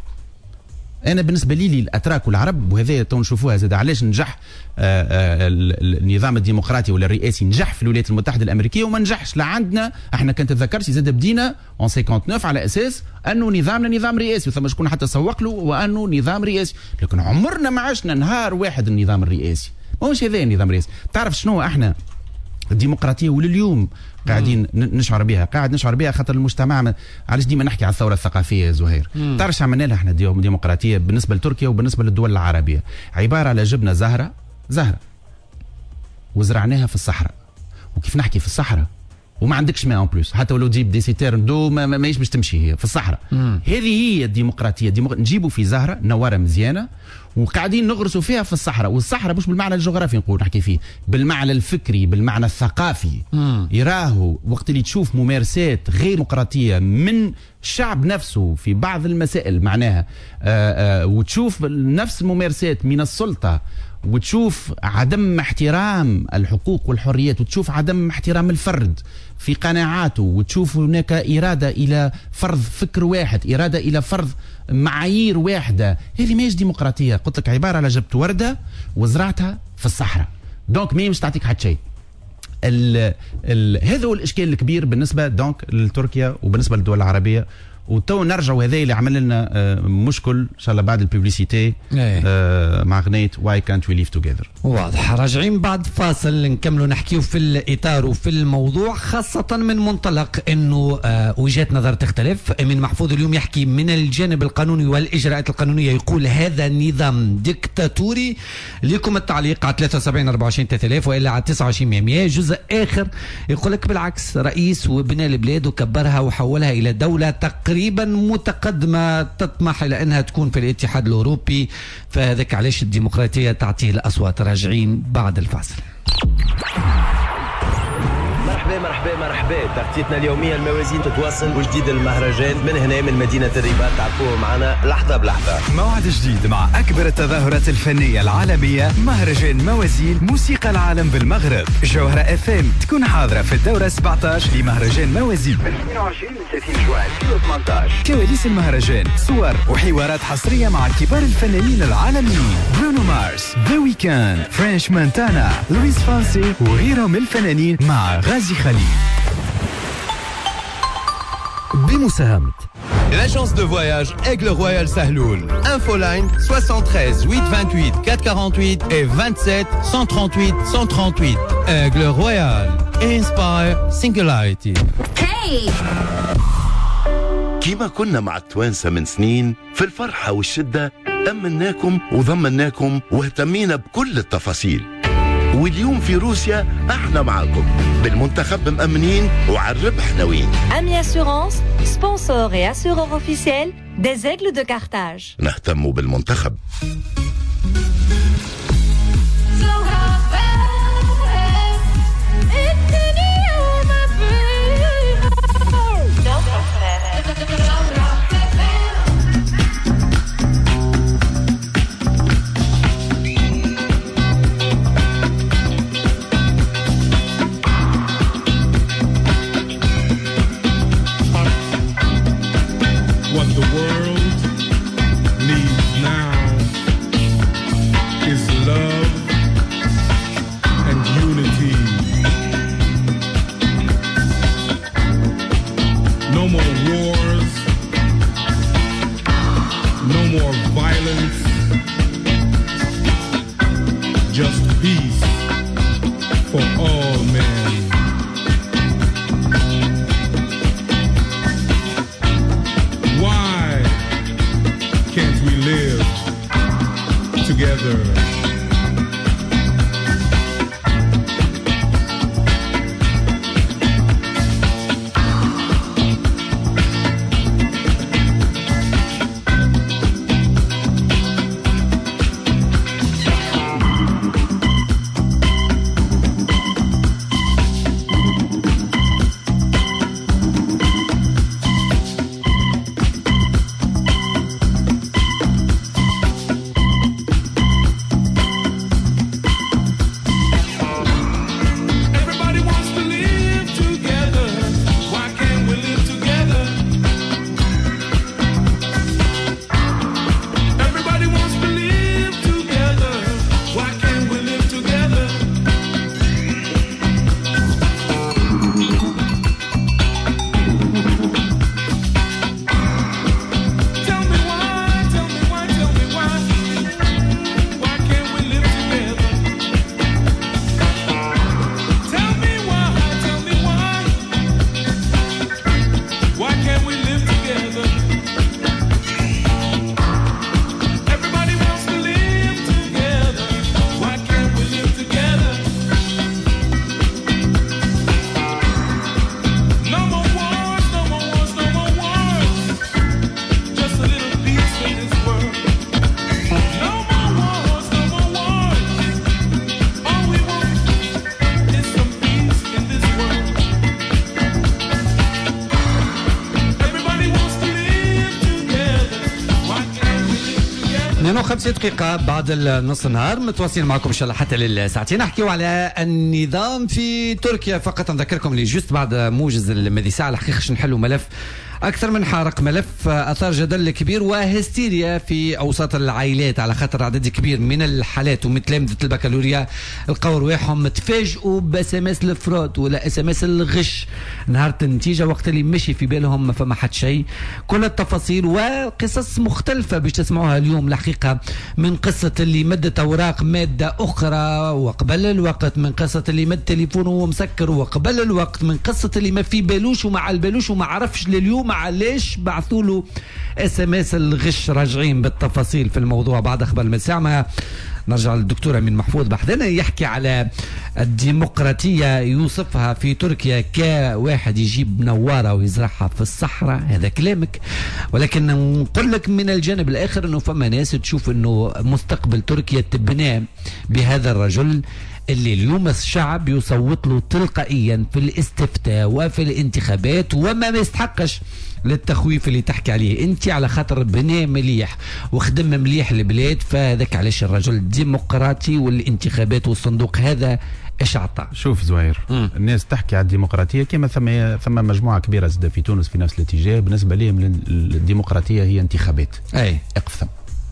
أنا بالنسبة لي الأتراك والعرب، وهذا تو نشوفوها زاد علاش نجح آآ آآ النظام الديمقراطي ولا الرئاسي نجح في الولايات المتحدة الأمريكية وما نجحش لا عندنا. احنا كنت تذكرتي زاد بدينا اون تسعة وخمسين على أساس أنه نظامنا نظام رئاسي، وثم شكون حتى سوق له وأنه نظام رئاسي، لكن عمرنا ما عشنا نهار واحد النظام الرئاسي، ماهوش هذا النظام الرئاسي. تعرف شنو احنا الديمقراطيه ولليوم قاعدين نشعر بها، قاعد نشعر بها خاطر المجتمع. علاش ديما نحكي على الثوره الثقافيه يا زهير؟ تعرف شو عملنا لها احنا ديمقراطيه بالنسبه لتركيا وبالنسبه للدول العربيه؟ عباره على جبنا زهره زهره وزرعناها في الصحراء، وكيف نحكي في الصحراء وما عندكش ماء اون بلوس، حتى ولو تجيب ديسيتير ندو ما ماهيش باش تمشي، هي في الصحراء. هذه هي الديمقراطيه. ديمق... نجيبوا في زهره نواره مزيانه وقاعدين نغرسوا فيها في الصحراء، والصحراء مش بالمعنى الجغرافي نقول نحكي فيه، بالمعنى الفكري، بالمعنى الثقافي. مم. يراهو وقت اللي تشوف ممارسات غير ديمقراطيه من الشعب نفسه في بعض المسائل معناها آآ آآ وتشوف نفس الممارسات من السلطه، وتشوف عدم احترام الحقوق والحريات، وتشوف عدم احترام الفرد في قناعاته، وتشوف هناك إرادة إلى فرض فكر واحد، إرادة إلى فرض معايير واحدة، هذه ماهيش ديمقراطية. قلت لك عبارة على جبت وردة وزرعتها في الصحراء، دونك ما مش تعطيك حتى شيء. ال ال هذا هو الإشكال الكبير بالنسبة دونك لتركيا وبالنسبة للدول العربية وتو نرجعوا هذا اللي عمل لنا مشكل ان شاء الله بعد الببليسيتي مع اغنيه واي كانت وي ليف توجذر. واضح. راجعين بعد فاصل نكملوا نحكيو في الاطار وفي الموضوع، خاصه من منطلق انه وجهات نظر تختلف. امين محفوظ اليوم يحكي من الجانب القانوني والاجراءات القانونيه، يقول هذا نظام ديكتاتوري. لكم التعليق على ثلاثة وسبعين أربعة وعشرين ثلاثة آلاف والا على تسعة وعشرين مئة. جزء اخر يقول لك بالعكس، رئيس وبنى البلاد وكبرها وحولها الى دوله تقريبا متقدمه تطمح الى انها تكون في الاتحاد الاوروبي، فهذاك علاش الديمقراطيه تعطيه الاصوات. راجعين بعد الفاصل. مرحبا مرحبا مرحبا. تغطيتنا اليوميه الموازين تتواصل وجديد المهرجان من هنا من مدينه الرباط، تعرفوه معنا لحظه بلحظه. موعد جديد مع اكبر التظاهرات الفنيه العالميه، مهرجان موازين موسيقى العالم بالمغرب. جوهره اف ام تكون حاضره في الدوره سبعة عشر لمهرجان موازين من اثنين وعشرين ل ثلاثين جوان ألفين وثمانية عشر. كواليس المهرجان، صور وحوارات حصريه مع كبار الفنانين العالميين، برونو مارس، ذا ويكاند، فرانش مونتانا، لويس فانسي وغيرهم من الفنانين مع غازي خليل. بمساهمة l'agence de voyage Aigle Royal Sahloul. Infoline soixante-treize huit vingt-huit quatre quarante-huit et vingt-sept cent trente-huit cent trente-huit. Aigle Royal. Inspire Singularity. Hey! كيما كنا مع التوانسة من سنين في الفرحة والشدة، أمناكم وضمناكم واهتمينا بكل التفاصيل. واليوم في روسيا احنا معاكم بالمنتخب مأمنين وعلى الربح ناويين. Ami Assurance, sponsor et assureur officiel des Aigles de Carthage. نهتم بالمنتخب. What the world needs now is love and unity. No more wars, no more violence, just peace for all men. Can't we live together? اثنين وخمسين دقيقة بعد النص النهار، متواصلين معكم ان شاء الله حتى للساعتين. نحكيو على النظام في تركيا. فقط نذكركم اللي جوست بعد موجز المذيع على الحقيقة نحلوا ملف أكثر من حارق ملف أثار جدل كبير وهستيريا في أوساط العائلات على خاطر عدد كبير من الحالات ومن تلامذة البكالوريا لقوا رواحهم تفاجئوا باس ام اس الفرود ولا اس ام اس الغش نهار النتيجة وقت اللي مشي في بالهم ما فما حد شيء. كل التفاصيل وقصص مختلفة باش تسمعوها اليوم الحقيقة، من قصة اللي مدت أوراق مادة أخرى وقبل الوقت، من قصة اللي مد تليفونه ومسكر وقبل الوقت، من قصة اللي ما في بالوش وما على البالوش وما عرفش لليوم علاش بعثوا له اس ام اس الغش. راجعين بالتفاصيل في الموضوع بعد اخبار المساء. ما نرجع للدكتور امين محفوظ بحثنا يحكي على الديمقراطيه، يوصفها في تركيا كواحد يجيب نواره ويزرعها في الصحراء، هذا كلامك، ولكن نقول لك من الجانب الاخر انه فما ناس تشوف انه مستقبل تركيا تبنى بهذا الرجل اللي اليوم الشعب يصوت له تلقائيا في الاستفتاء وفي الانتخابات وما ما يستحقش للتخويف اللي تحكي عليه انت، على خاطر بناء مليح وخدم مليح البلاد، فهذاك علاش الرجل ديمقراطي والانتخابات والصندوق هذا ايش عطى. شوف زوير، م. الناس تحكي على الديمقراطيه كما ثم ثم مجموعه كبيره زاد في تونس في نفس الاتجاه. بالنسبه لهم الديمقراطيه هي انتخابات. اي اقف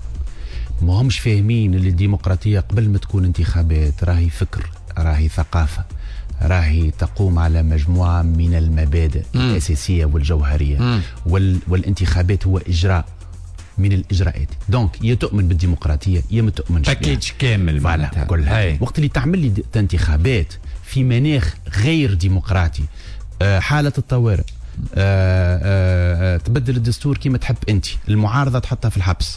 ما همش فاهمين اللي الديمقراطيه قبل ما تكون انتخابات راهي فكر، راهي ثقافه، راهي تقوم على مجموعه من المبادئ م. الاساسيه والجوهريه، وال والانتخابات هو اجراء من الاجراءات. دونك يا تؤمن بالديمقراطيه يا ما تؤمنش بها. باكيج كامل فوالا كلها. وقت اللي تعمل لي انتخابات في مناخ غير ديمقراطي، حاله الطوارئ، آآ آآ تبدل الدستور كيما تحب انت، المعارضه تحطها في الحبس،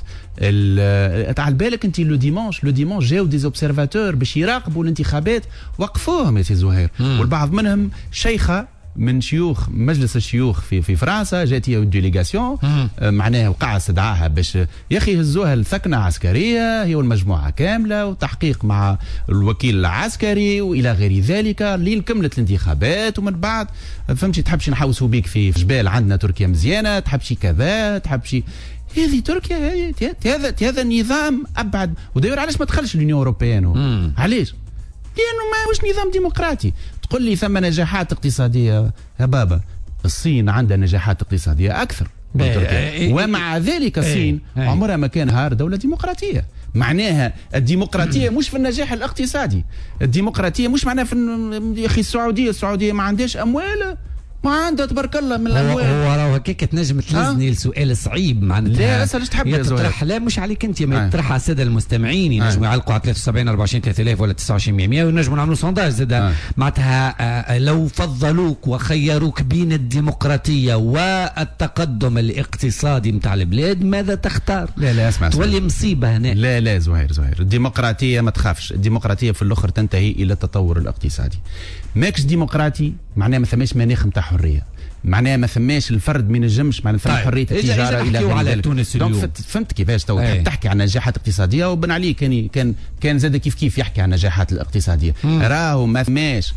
تعال بالك انت لو ديمانش لو ديمانش جاو دي اوبسيرفاتور باش يراقبوا الانتخابات، وقفوهم يا سي زهير، والبعض منهم شيخه من شيوخ مجلس الشيوخ في في فرنسا جات هي الديليغاسيون، معناها وقع استدعاها باش يا اخي هزوها لثكنه عسكريه هي والمجموعه كامله، وتحقيق مع الوكيل العسكري والى غير ذلك، اللي كملت الانتخابات. ومن بعد فهمتي تحبش نحوسوا بيك في جبال عندنا تركيا مزيانه، تحبش كذا تحبش هذه تركيا، هذا هذا النظام ابعد. وداير علاش ما دخلش اليونيون اوروبيان؟ علاش؟ لانه ما هوش نظام ديمقراطي. تقول لي ثم نجاحات اقتصاديه، يا بابا الصين عندها نجاحات اقتصاديه اكثر من تركيا، ومع ذلك الصين عمرها ما كان هار دوله ديمقراطيه. معناها الديمقراطيه مش في النجاح الاقتصادي، الديمقراطيه مش معناها في يا اخي السعوديه السعوديه ما عندهاش اموال، ما عندها تبارك الله من الاموال. هو راه هكاك تنجم تلزني لسؤال صعيب معناتها. لا اسال تحب يا تطرح، لا مش عليك انت، ما يطرحها على الساده المستمعين، ينجموا يعلقوا على ثلاثة وسبعين أربعة وعشرين ثلاثة آلاف ولا تسعة وعشرين مئة ونجموا نعملوا سونداج زاد معناتها. لو فضلوك وخيروك بين الديمقراطيه والتقدم الاقتصادي نتاع البلاد ماذا تختار؟ لا لا اسمع، تولي مصيبه هنا. لا لا زهير زهير، الديمقراطيه ما تخافش، الديمقراطيه في الاخر تنتهي الى التطور الاقتصادي. ماكش ديمقراطي معناها ما ثماش مناخ نتاع حريه، معناها ما ثماش الفرد ما ينجمش معناها ثم حريه التجاره الى غير ذلك. تونس اليوم فهمت كيفاش تو تحب تحكي عن نجاحات اقتصاديه، وبن علي كان كان كان زاد كيف كيف يحكي عن النجاحات الاقتصاديه. راهو ما ثماش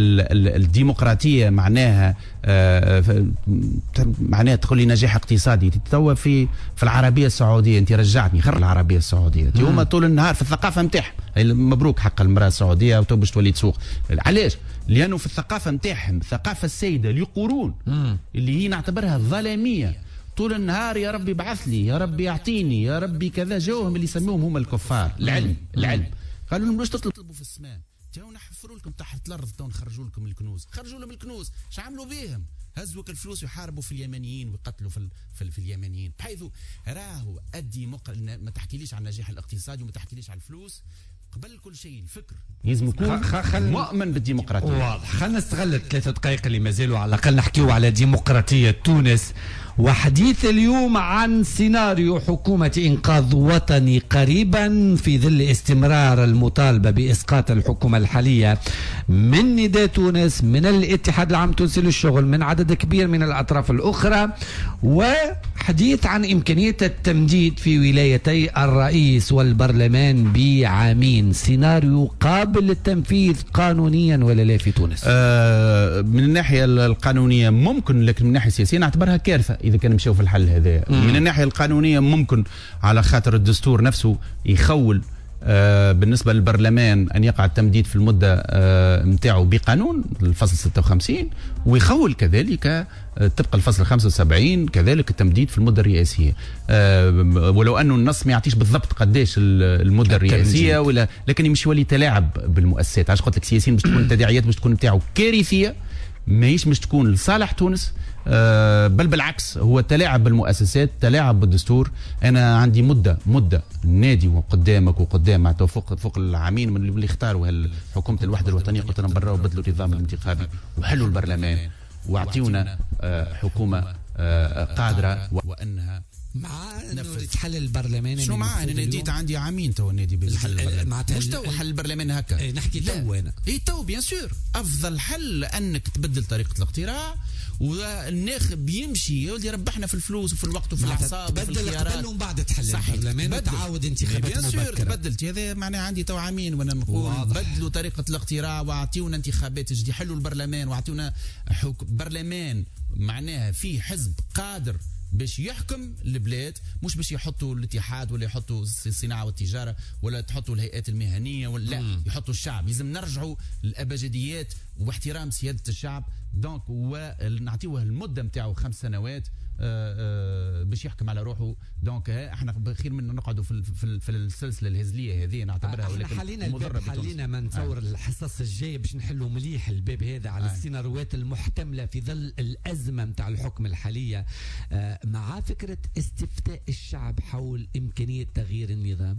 الديمقراطيه معناها آه معناها تقول لي نجاح اقتصادي. تتوا في في العربيه السعوديه، انت رجعتني خر العربيه السعوديه، هما طول النهار في الثقافه نتاعهم. مبروك حق المراه السعوديه وتو باش تولي تسوق. علاش؟ لانه في الثقافه نتاعهم، الثقافه السائده لقرون اللي هي نعتبرها ظلاميه، طول النهار يا ربي بعث لي، يا ربي اعطيني، يا ربي كذا. جاوهم اللي يسموهم هم الكفار، العلم العلم قالوا لهم ليش تطلبوا في السماء؟ تو نحفروا لكم تحت الارض، تو نخرجوا لكم الكنوز. خرجوا لهم الكنوز، اش عملوا بهم؟ هزوك الفلوس ويحاربوا في اليمنيين ويقتلوا في في, في اليمنيين. بحيث راهو الديمقراطيه ما تحكيليش عن النجاح الاقتصادي وما تحكيليش عن الفلوس، قبل كل شيء الفكر لازم يكون خل... مؤمن بالديمقراطيه. واضح. خلينا نستغل الثلاثه دقائق اللي ما زالوا على الاقل نحكيو على ديمقراطيه تونس، وحديث اليوم عن سيناريو حكومه انقاذ وطني قريبا في ظل استمرار المطالبه باسقاط الحكومه الحاليه من نداء تونس، من الاتحاد العام التونسي للشغل، من عدد كبير من الاطراف الاخرى، وحديث عن امكانيه التمديد في ولايتي الرئيس والبرلمان بعامين. سيناريو قابل للتنفيذ قانونيا ولا لا في تونس؟ آه من الناحيه القانونيه ممكن، لكن من الناحيه السياسيه نعتبرها كارثه اذا كان مشاو في الحل هذا. من الناحيه القانونيه ممكن على خاطر الدستور نفسه يخول آه بالنسبة للبرلمان أن يقع التمديد في المدة نتاعو آه بقانون الفصل ستة وخمسين، ويخول كذلك آه طبق الفصل خمسة وسبعين كذلك التمديد في المدة الرئاسية. آه ولو أنه النص ما يعطيش بالضبط قديش المدة الرئاسية ولا، لكن يمشي ولي تلاعب بالمؤسسات. عاش قلت لك سياسيين باش تكون التداعيات باش تكون نتاعو كارثية، ماهيش باش تكون لصالح تونس، أه بل بالعكس هو تلاعب بالمؤسسات، تلاعب بالدستور. انا عندي مده مده نادي وقدامك وقدام مع فوق فوق العامين من اللي اختاروا حكومه الوحده الوطنيه، قلت لهم برا وبدلوا النظام الانتخابي وحلوا البرلمان واعطيونا أه حكومه أه قادره وانها مع انه يتحل البرلمان. شو معاه؟ انا ناديت عندي عامين تو نادي بالحل البرلمان، مش تو حل البرلمان هكا. ايه نحكي تو انا اي تو بيان سور افضل حل انك تبدل طريقه الاقتراع والناخب يمشي يا ولدي ربحنا في الفلوس وفي الوقت وفي الاعصاب وفي الخيارات. بدل بعد تحل البرلمان وتعاود انتخابات مبكره. بيان سور تبدلت، هذا معناه عندي تو عامين وانا نقول بدلوا طريقه الاقتراع واعطيونا انتخابات جديده، حلوا البرلمان واعطيونا برلمان معناها فيه حزب قادر باش يحكم البلاد، مش باش يحطوا الاتحاد ولا يحطوا الصناعه والتجاره ولا تحطوا الهيئات المهنيه ولا لا، يحطوا الشعب. لازم نرجعوا للابجديات واحترام سياده الشعب. دونك ونعطيوه المده نتاعو خمس سنوات آآ آآ باش يحكم على روحه. دونك احنا بخير من نقعدوا في في, في السلسله الهزليه هذه نعتبرها، ولكن حلينا الباب، حلينا ما نتصور آه. الحصص الجايه باش نحلوا مليح الباب هذا على آه. السيناريوهات المحتمله في ظل الازمه نتاع الحكم الحاليه، آه مع فكره استفتاء الشعب حول امكانيه تغيير النظام.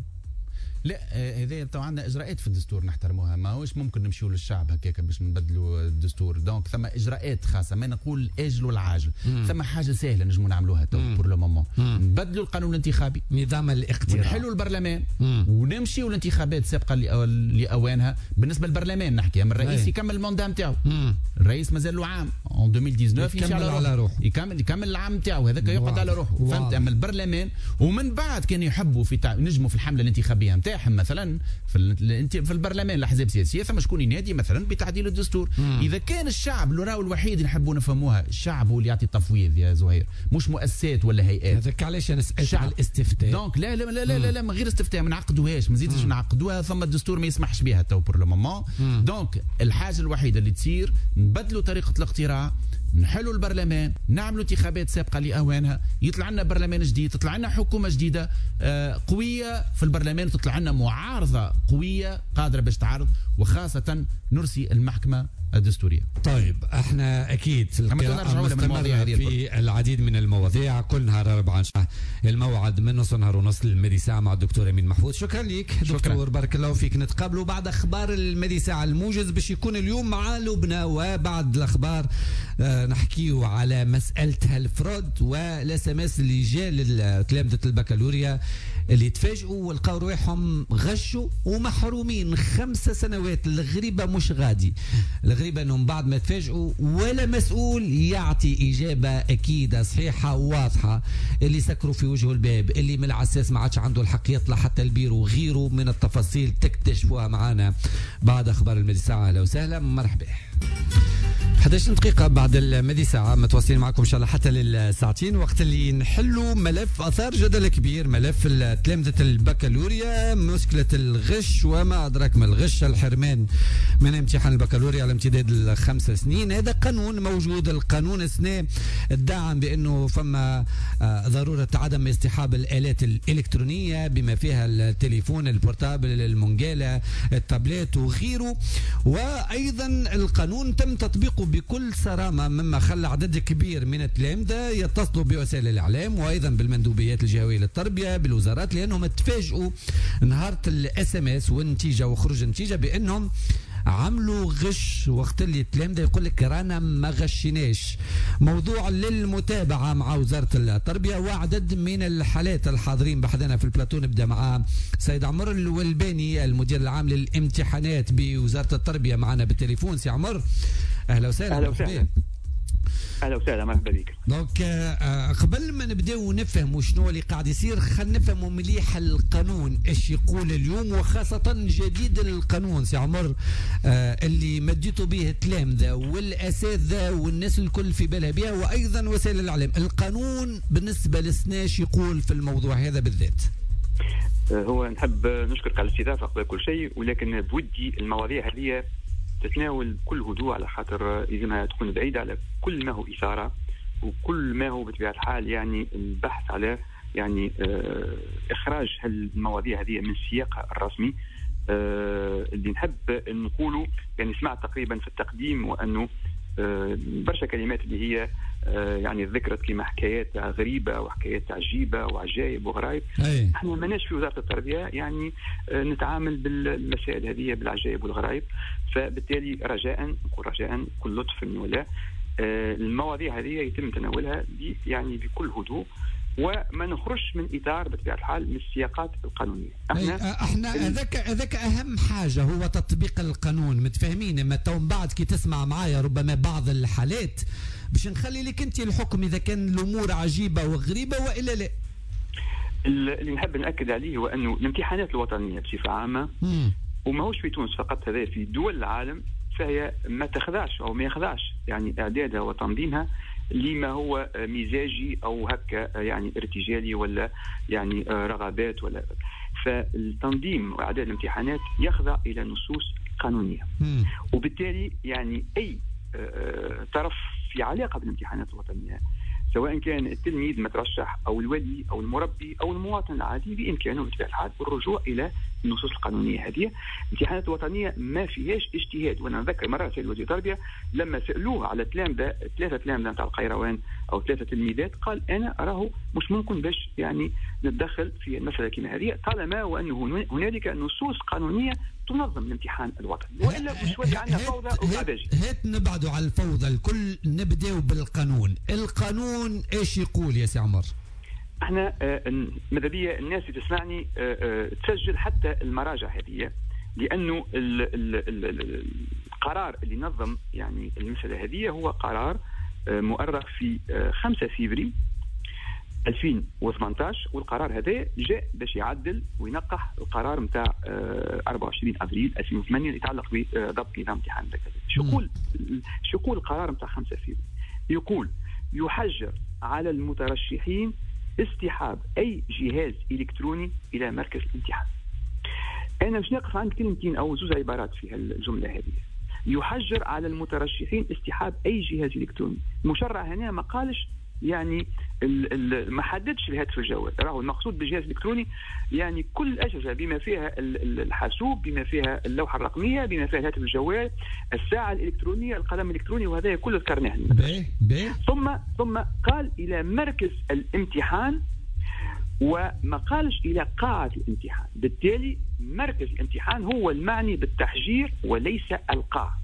لا هذا تو عندنا اجراءات في الدستور نحترموها، ما هوش ممكن نمشيو للشعب هكاك باش نبدلوا الدستور. دونك ثم اجراءات خاصه، ما نقول الاجل والعاجل، ثم حاجه سهله نجموا نعملوها تو بور لو مومون، نبدلوا القانون الانتخابي، نظام الاقتراع، ونحلوا البرلمان مم. ونمشيوا لانتخابات سابقه لاوانها. بالنسبه للبرلمان نحكي من الرئيس يكمل الموندام نتاعو، الرئيس مازال له عام ألفين وتسعة عشر يمشي على, على روحه، يكمل يكمل العام نتاعو هذاك يقعد على روحه، فهمت؟ اما البرلمان ومن بعد كان يحبوا في تع... نجموا في الحمله الانتخابيه نتاعهم مثلا في في البرلمان الاحزاب السياسيه ثم شكون ينادي مثلا بتعديل الدستور. مم. اذا كان الشعب اللي راهو الوحيد اللي نحبوا نفهموها، الشعب هو اللي يعطي التفويض يا زهير، مش مؤسسات ولا هيئات. هذاك علاش انا سالت على الاستفتاء. دونك لا لا لا لا, لا, لا من غير استفتاء ما نعقدوهاش، ما نزيدش نعقدوها، ثم الدستور ما يسمحش بها تو بور لو مومون. دونك الحاجه الوحيده اللي تصير نبدلوا طريقه الاقتراع، نحلوا البرلمان، نعملوا انتخابات سابقه لاوانها، يطلع لنا برلمان جديد، تطلع لنا حكومه جديده آه قويه في البرلمان، تطلع لنا معارضه قويه قادره باش تعارض، وخاصه نرسي المحكمه الدستوريه. طيب احنا اكيد القراءه مستمره في العديد من المواضيع كل نهار اربعاء الموعد من نص نهار ونص للمدي ساعه مع الدكتور امين محفوظ. شكرا لك دكتور، بارك الله فيك. نتقابلوا بعد اخبار المدي ساعه الموجز باش يكون اليوم مع لبنى، وبعد الاخبار آه نحكيوا على مساله الفرود والاس ام اس اللي جاء لتلامذه البكالوريا اللي تفاجئوا ولقاو رواحهم غشوا ومحرومين خمسة سنوات. الغريبه مش غادي، الغريبه انهم بعد ما تفاجئوا ولا مسؤول يعطي اجابه اكيده صحيحه واضحه. اللي سكروا في وجهه الباب، اللي من العساس ما عادش عنده الحق يطلع حتى البيرو، وغيره من التفاصيل تكتشفوها معنا بعد اخبار المدي ساعه. اهلا وسهلا، مرحبا. إحدى عشرة دقيقة بعد المدي ساعة، متواصلين معكم إن شاء الله حتى للساعتين، وقت اللي نحلوا ملف أثار جدل كبير، ملف تلامذة البكالوريا، مشكلة الغش وما أدراك ما الغش، الحرمان من امتحان البكالوريا على امتداد الخمس سنين. هذا قانون موجود، القانون السنة الداعم بأنه فما ضرورة عدم اصطحاب الآلات الإلكترونية بما فيها التليفون البورتابل، المنجالة، التابلت وغيره. وأيضا القانون تم تطبيقه بكل صرامة، مما خلى عدد كبير من التلامذة يتصلوا بوسائل الإعلام وأيضا بالمندوبيات الجهوية للتربية بالوزارات، لأنهم تفاجئوا نهار الاس ام اس والنتيجة وخروج النتيجة بأنهم عملوا غش، وقت اللي التلامذة يقول لك رانا ما غشيناش. موضوع للمتابعة مع وزارة التربية وعدد من الحالات. الحاضرين بحثنا في البلاتون نبدأ مع سيد عمر الولباني المدير العام للامتحانات بوزارة التربية معنا بالتليفون. سي عمر اهلا وسهلا. اهلا وسهلا. اهلا وسهلا، مرحبا بك. دونك قبل ما نبداو نفهموا شنو اللي قاعد يصير، خلينا نفهموا مليح القانون ايش يقول اليوم، وخاصه جديد القانون سي عمر آه اللي مديتوا به التلامذه والاساتذه والناس الكل في بالها بها، وايضا وسائل الاعلام. القانون بالنسبه لسناش يقول في الموضوع هذا بالذات؟ هو نحب نشكرك على الاستضافه قبل كل شيء، ولكن بودي المواضيع هذه تتناول بكل هدوء، على خاطر لازمها تكون بعيده على كل ما هو اثاره وكل ما هو بطبيعه الحال يعني البحث على يعني آه اخراج هالمواضيع هذه من سياقها الرسمي. آه اللي نحب نقوله يعني سمعت تقريبا في التقديم وانه آه برشا كلمات اللي هي آه يعني ذكرت كما حكايات غريبه وحكايات عجيبه وعجائب وغرايب. أي. احنا ماناش في وزاره التربيه يعني آه نتعامل بالمسائل هذه بالعجائب والغرايب، فبالتالي رجاء نقول رجاء كل لطف ولا آه المواضيع هذه يتم تناولها يعني بكل هدوء وما نخرجش من اطار بطبيعه الحال من السياقات القانونيه. احنا احنا هذاك هذاك اهم حاجه هو تطبيق القانون، متفاهمين؟ اما تو من بعد كي تسمع معايا ربما بعض الحالات باش نخلي لك انت الحكم اذا كان الامور عجيبه وغريبه والا لا. اللي نحب ناكد عليه هو انه الامتحانات الوطنيه بصفه عامه وماهوش في تونس فقط، هذا في دول العالم، فهي ما تخضعش او ما يخضعش يعني اعدادها وتنظيمها لما هو مزاجي او هكا يعني ارتجالي ولا يعني رغبات ولا، فالتنظيم واعداد الامتحانات يخضع الى نصوص قانونيه. وبالتالي يعني اي طرف في علاقه بالامتحانات الوطنيه سواء كان التلميذ مترشح او الولي او المربي او المواطن العادي بامكانه بطبيعه الحال الرجوع الى النصوص القانونيه هذه. الامتحانات الوطنيه ما فيهاش اجتهاد، وانا نذكر مره سيد وزير التربيه لما سالوه على تلامذه ثلاثه تلامذه نتاع القيروان او ثلاثه تلميذات قال انا اراه مش ممكن باش يعني نتدخل في المساله كما هذه طالما وانه هنالك نصوص قانونيه تنظم الامتحان الوطني، والا مش ولي عندنا فوضى وقعداجي. هات نبعدوا على الفوضى الكل، نبداو بالقانون. القانون ايش يقول يا سي عمر؟ احنا آه ماذا بيا الناس اللي تسمعني آه آه تسجل حتى المراجع هذه، لانه ال ال ال ال القرار اللي نظم يعني المساله هذه هو قرار آه مؤرخ في آه خمسة فبراير ألفين وثمانية عشر، والقرار هذا جاء باش يعدل وينقح القرار نتاع آه أربعة وعشرين أبريل ألفين وثمانية اللي يتعلق بضبط نظام امتحان البكالوريوس. شو يقول شو يقول القرار نتاع خمسة فبراير؟ يقول يحجر على المترشحين استحاب أي جهاز إلكتروني إلى مركز الامتحان. أنا مش نقف عند كلمتين أو زوز عبارات في الجملة هذه. يحجر على المترشحين استحاب أي جهاز إلكتروني. المشرع هنا ما قالش يعني ما حددش الهاتف الجوال، راهو المقصود بالجهاز الإلكتروني يعني كل الأجهزة بما فيها الحاسوب، بما فيها اللوحة الرقمية، بما فيها الهاتف الجوال، الساعة الإلكترونية، القلم الإلكتروني، وهذا كله ذكرناه. ثم ثم قال إلى مركز الامتحان وما قالش إلى قاعة الامتحان، بالتالي مركز الامتحان هو المعني بالتحجير وليس القاعة.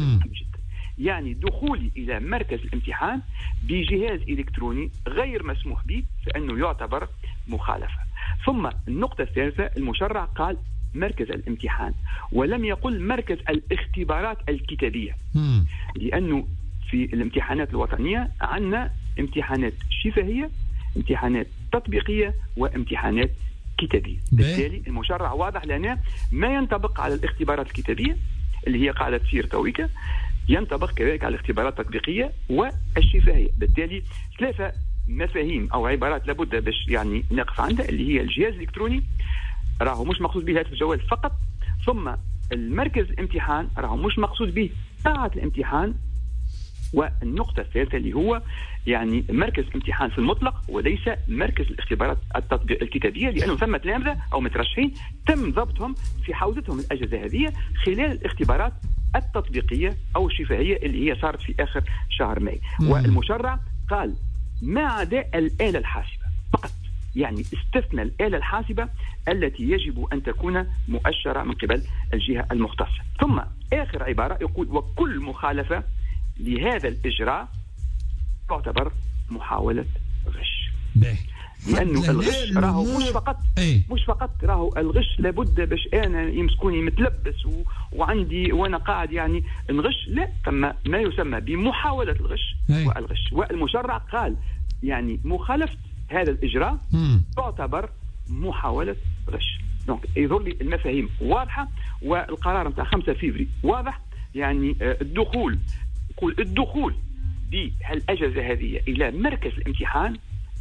يعني دخولي إلى مركز الامتحان بجهاز إلكتروني غير مسموح به فإنه يعتبر مخالفة. ثم النقطة الثالثة المشرع قال مركز الامتحان ولم يقل مركز الاختبارات الكتابية، لأنه في الامتحانات الوطنية عندنا امتحانات شفهية، امتحانات تطبيقية، وامتحانات كتابية. بالتالي المشرع واضح لنا ما ينطبق على الاختبارات الكتابية اللي هي قاعدة تصير تويكا ينطبق كذلك على الاختبارات التطبيقية والشفهية. بالتالي ثلاثة مفاهيم أو عبارات لابد باش يعني نقف عندها، اللي هي الجهاز الإلكتروني راهو مش مقصود به هاتف الجوال فقط، ثم المركز الامتحان راهو مش مقصود به ساعة الامتحان، والنقطة الثالثة اللي هو يعني مركز امتحان في المطلق وليس مركز الاختبارات التطبيق الكتابية، لأنه ثم تلامذة أو مترشحين تم ضبطهم في حوزتهم الأجهزة هذه خلال الاختبارات التطبيقية أو الشفهية اللي هي صارت في آخر شهر ماي. والمشرع قال ما عدا الآلة الحاسبة فقط، يعني استثنى الآلة الحاسبة التي يجب أن تكون مؤشرة من قبل الجهة المختصة. ثم آخر عبارة يقول وكل مخالفة لهذا الإجراء تعتبر محاولة غش. لأنه الغش راهو مش فقط ايه؟ مش فقط راهو الغش لابد باش أنا يمسكوني متلبس و... وعندي وأنا قاعد يعني نغش، لا، ثم ما يسمى بمحاولة الغش ايه؟ والغش. والمشرع قال يعني مخالفة هذا الإجراء مم. تعتبر محاولة غش. دونك يظهر لي المفاهيم واضحة، والقرار نتاع خمسة فبراير واضح. يعني الدخول يقول الدخول بهالأجهزة هذه إلى مركز الامتحان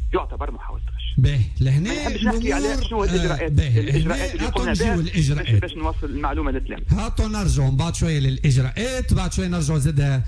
يعتبر محاولة غش. باهي لهنا ما نحبش نحكي على شنو الاجراءات آه الاجراءات اللي قمنا بها باش نوصل المعلومه للتلاميذ. هاتوا نرجعوا بعد شويه للاجراءات، بعد شويه نرجعوا زاد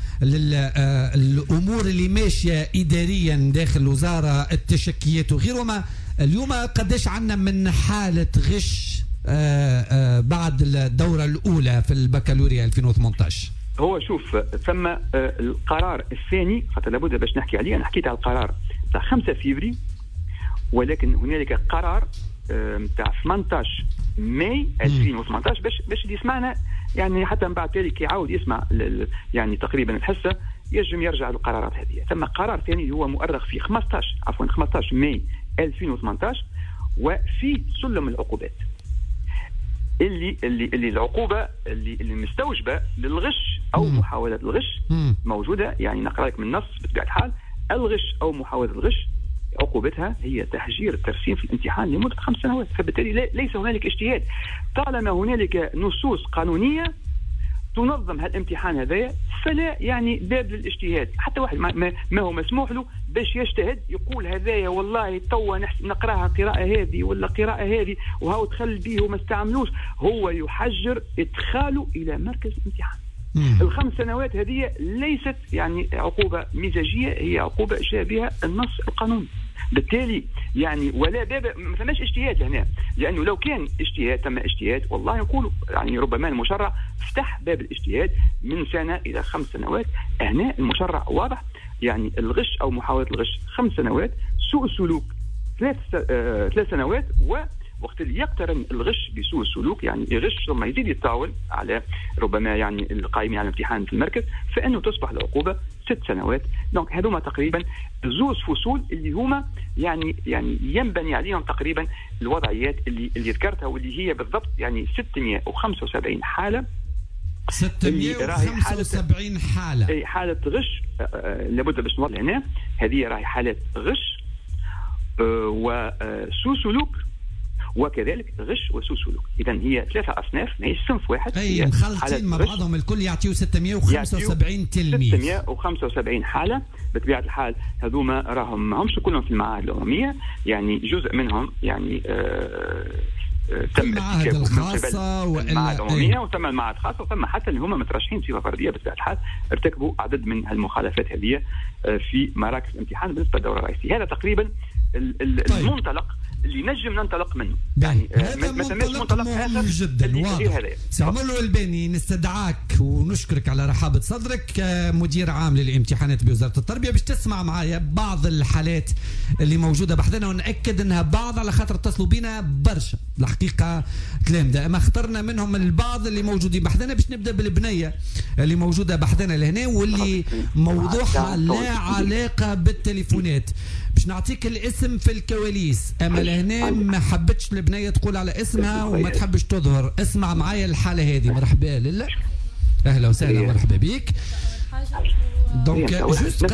للامور اللي ماشيه اداريا داخل الوزاره، التشكيات وغيرهما. اليوم قداش عندنا من حاله غش آآ آآ بعد الدوره الاولى في البكالوريا ألفين وثمانية عشر؟ هو شوف ثم القرار الثاني خاطر لابد باش نحكي عليه. انا حكيت على القرار تاع خمسة فيفري، ولكن هنالك قرار نتاع ثمانية عشر ماي ألفين وثمانية عشر باش باش اللي يسمعنا يعني حتى من بعد ذلك يعاود يسمع يعني تقريبا الحصه يجم يرجع للقرارات هذه. ثم قرار ثاني هو مؤرخ في خمسة عشر عفوا خمسة عشر ماي ألفين وثمانية عشر وفي سلم العقوبات اللي اللي اللي العقوبه اللي اللي مستوجبه للغش او مم. محاوله الغش مم. موجوده. يعني نقرا لك من النص بطبيعه الحال: الغش او محاوله الغش عقوبتها هي تهجير الترسيم في الامتحان لمده خمس سنوات. فبالتالي ليس هنالك اجتهاد، طالما هنالك نصوص قانونيه تنظم هالامتحان هذايا فلا يعني باب للاجتهاد. حتى واحد ما, ما هو مسموح له باش يجتهد يقول هذايا والله توا نقراها قراءه هذه ولا قراءه هذه وهو دخل به وما استعملوش، هو يحجر ادخاله الى مركز الامتحان. مم. الخمس سنوات هذه ليست يعني عقوبه مزاجيه، هي عقوبه شابهه النص القانوني. بالتالي يعني ولا باب ما فماش اجتهاد هنا، لانه لو كان اجتهاد تم اجتهاد والله نقول يعني ربما المشرع فتح باب الاجتهاد من سنه الى خمس سنوات. هنا المشرع واضح، يعني الغش او محاوله الغش خمس سنوات، سوء السلوك ثلاث آه ثلاث سنوات، ووقت اللي يقترن الغش بسوء السلوك يعني يغش ثم يزيد يتطاول على ربما يعني القائمين على الامتحان في المركز فانه تصبح العقوبه ست سنوات. دونك هذوما تقريبا زوز فصول اللي هما يعني يعني ينبني عليهم تقريبا الوضعيات اللي اللي ذكرتها واللي هي بالضبط يعني ستمائة وخمسة وسبعين حاله ستمائة وخمسة وسبعين حاله اي حاله غش. لابد باش نوضح هنا هذه راهي حالات غش وسوء سلوك وكذلك غش وسوء سلوك. اذا هي ثلاثه اصناف، ما هيش صنف واحد. اي مخلطين مع بعضهم الكل يعطيو ستمائة وخمسة وسبعين تلميذ، ستمائة وخمسة وسبعين حاله. بطبيعه الحال هذوما راهم ما همش كلهم في المعاهد الامميه، يعني جزء منهم يعني آه تم المعاهد الخاصه والمعاهد الامميه وتم المعاهد الخاصه، وتم حتى اللي هم مترشحين صفه فرديه بطبيعه الحال ارتكبوا عدد من المخالفات هذه في مراكز الامتحان بالنسبه للدوره الرئيسيه. هذا تقريبا المنطلق اللي نجم ننطلق منه. يعني هذا منطلق مهم جدا واضح. سي عمر الباني نستدعاك ونشكرك على رحابة صدرك كمدير عام للامتحانات بوزارة التربية باش تسمع معايا بعض الحالات اللي موجودة بحذنا، ونأكد انها بعض على خاطر اتصلوا بينا برشا الحقيقة تلامذة، اما اخترنا منهم البعض اللي موجودين بحذنا باش نبدأ بالبنية اللي موجودة بحذنا لهنا واللي موضوعها لا علاقة بالتليفونات. باش نعطيك الاسم في الكواليس، اما لهنا ما حبتش البنيه تقول على اسمها وما تحبش تظهر. اسمع معايا الحاله هذه. مرحبا لله، اهلا وسهلا، مرحبا بك. دونك جوست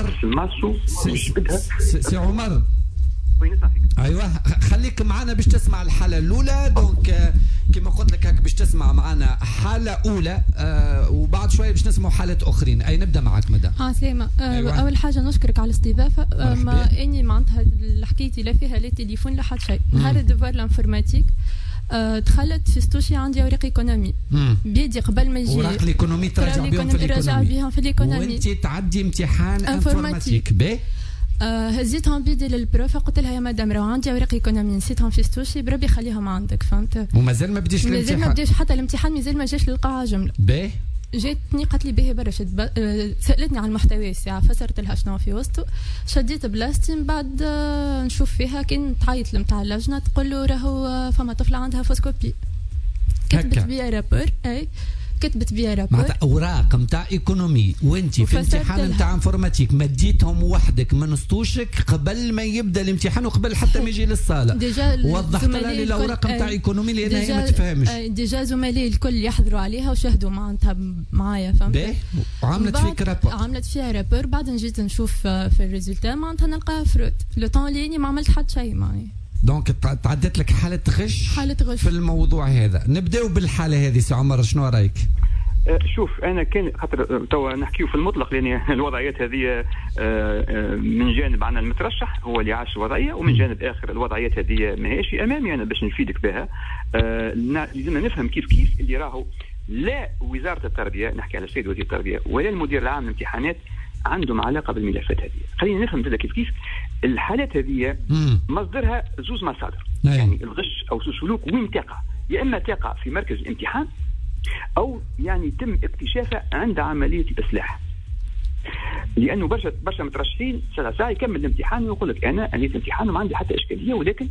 سي عمر ايوه خليك معنا باش تسمع الحاله الاولى. دونك كما قلت لك هك باش تسمع معنا حاله اولى آه وبعد شويه باش نسمعوا حالات اخرين. اي نبدا معك مدام. اه سلامه. آه أيوة. اول حاجه نشكرك على الاستضافه. آه ما اني معناتها اللي حكيتي لا فيها لا تليفون لا حد شيء. نهار الديفوار الانفورماتيك آه دخلت في ستوشي عندي اوراق ايكونومي بيدي قبل ما يجي اوراق الايكونومي تراجع بهم في الايكونومي بهم في الايكونومي وانت تعدي امتحان انفورماتيك باهي. آه هزيتهم بيدي للبروف قلت لها يا مدام راه عندي اوراق ايكونومي نسيتهم في ستوشي بربي خليهم عندك فهمت. ومازال ما بديش الامتحان؟ مازال ما بديش حتى الامتحان مازال ما جاش للقاعه جمله. باهي جاتني قالت لي باهي برا شد ب... سالتني على المحتوى الساعه فسرت لها شنو في وسطه شديت بلاستي من بعد نشوف فيها كان تعيط لمتاع اللجنه تقول له راهو فما طفله عندها فوسكوبي كتبت بيها رابور. اي كتبت بيها رابور معناتها اوراق نتاع ايكونومي وانت في امتحان نتاع انفورماتيك مديتهم وحدك ما نسطوشك قبل ما يبدا الامتحان وقبل حتى ما يجي للصاله. وضحت لها لي الاوراق نتاع ايكونومي لانها هي ما تفهمش. ديجا زملائي الكل يحضروا عليها وشاهدوا معناتها معايا فهمت. وعملت فيك رابور. عملت فيها رابور بعد نجيت نشوف في الريزلتا معناتها نلقاها فرود لو طون ليني ما عملت حتى شيء معايا. دونك تعدت لك حالة غش حالة غش في الموضوع هذا. نبداو بالحالة هذه سي عمر شنو رايك؟ شوف انا كان خاطر توا نحكيو في المطلق لان الوضعيات هذه من جانب عنا المترشح هو اللي عاش الوضعيه ومن جانب اخر الوضعيات هذه ماهيش امامي انا باش نفيدك بها. لازمنا نفهم كيف كيف اللي راهو لا وزاره التربيه نحكي على السيد وزير التربيه ولا المدير العام للامتحانات عندهم علاقه بالملفات هذه. خلينا نفهم كيف كيف الحالات هذه مصدرها زوز مصادر يعني الغش او سوء سلوك وين تقع يا اما تقع في مركز الامتحان او يعني يتم اكتشافها عند عمليه الاصلاح. لانه برشا برشا مترشحين ساعه ساعه يكمل الامتحان ويقول لك انا انهيت الامتحان وما عندي حتى اشكاليه ولكن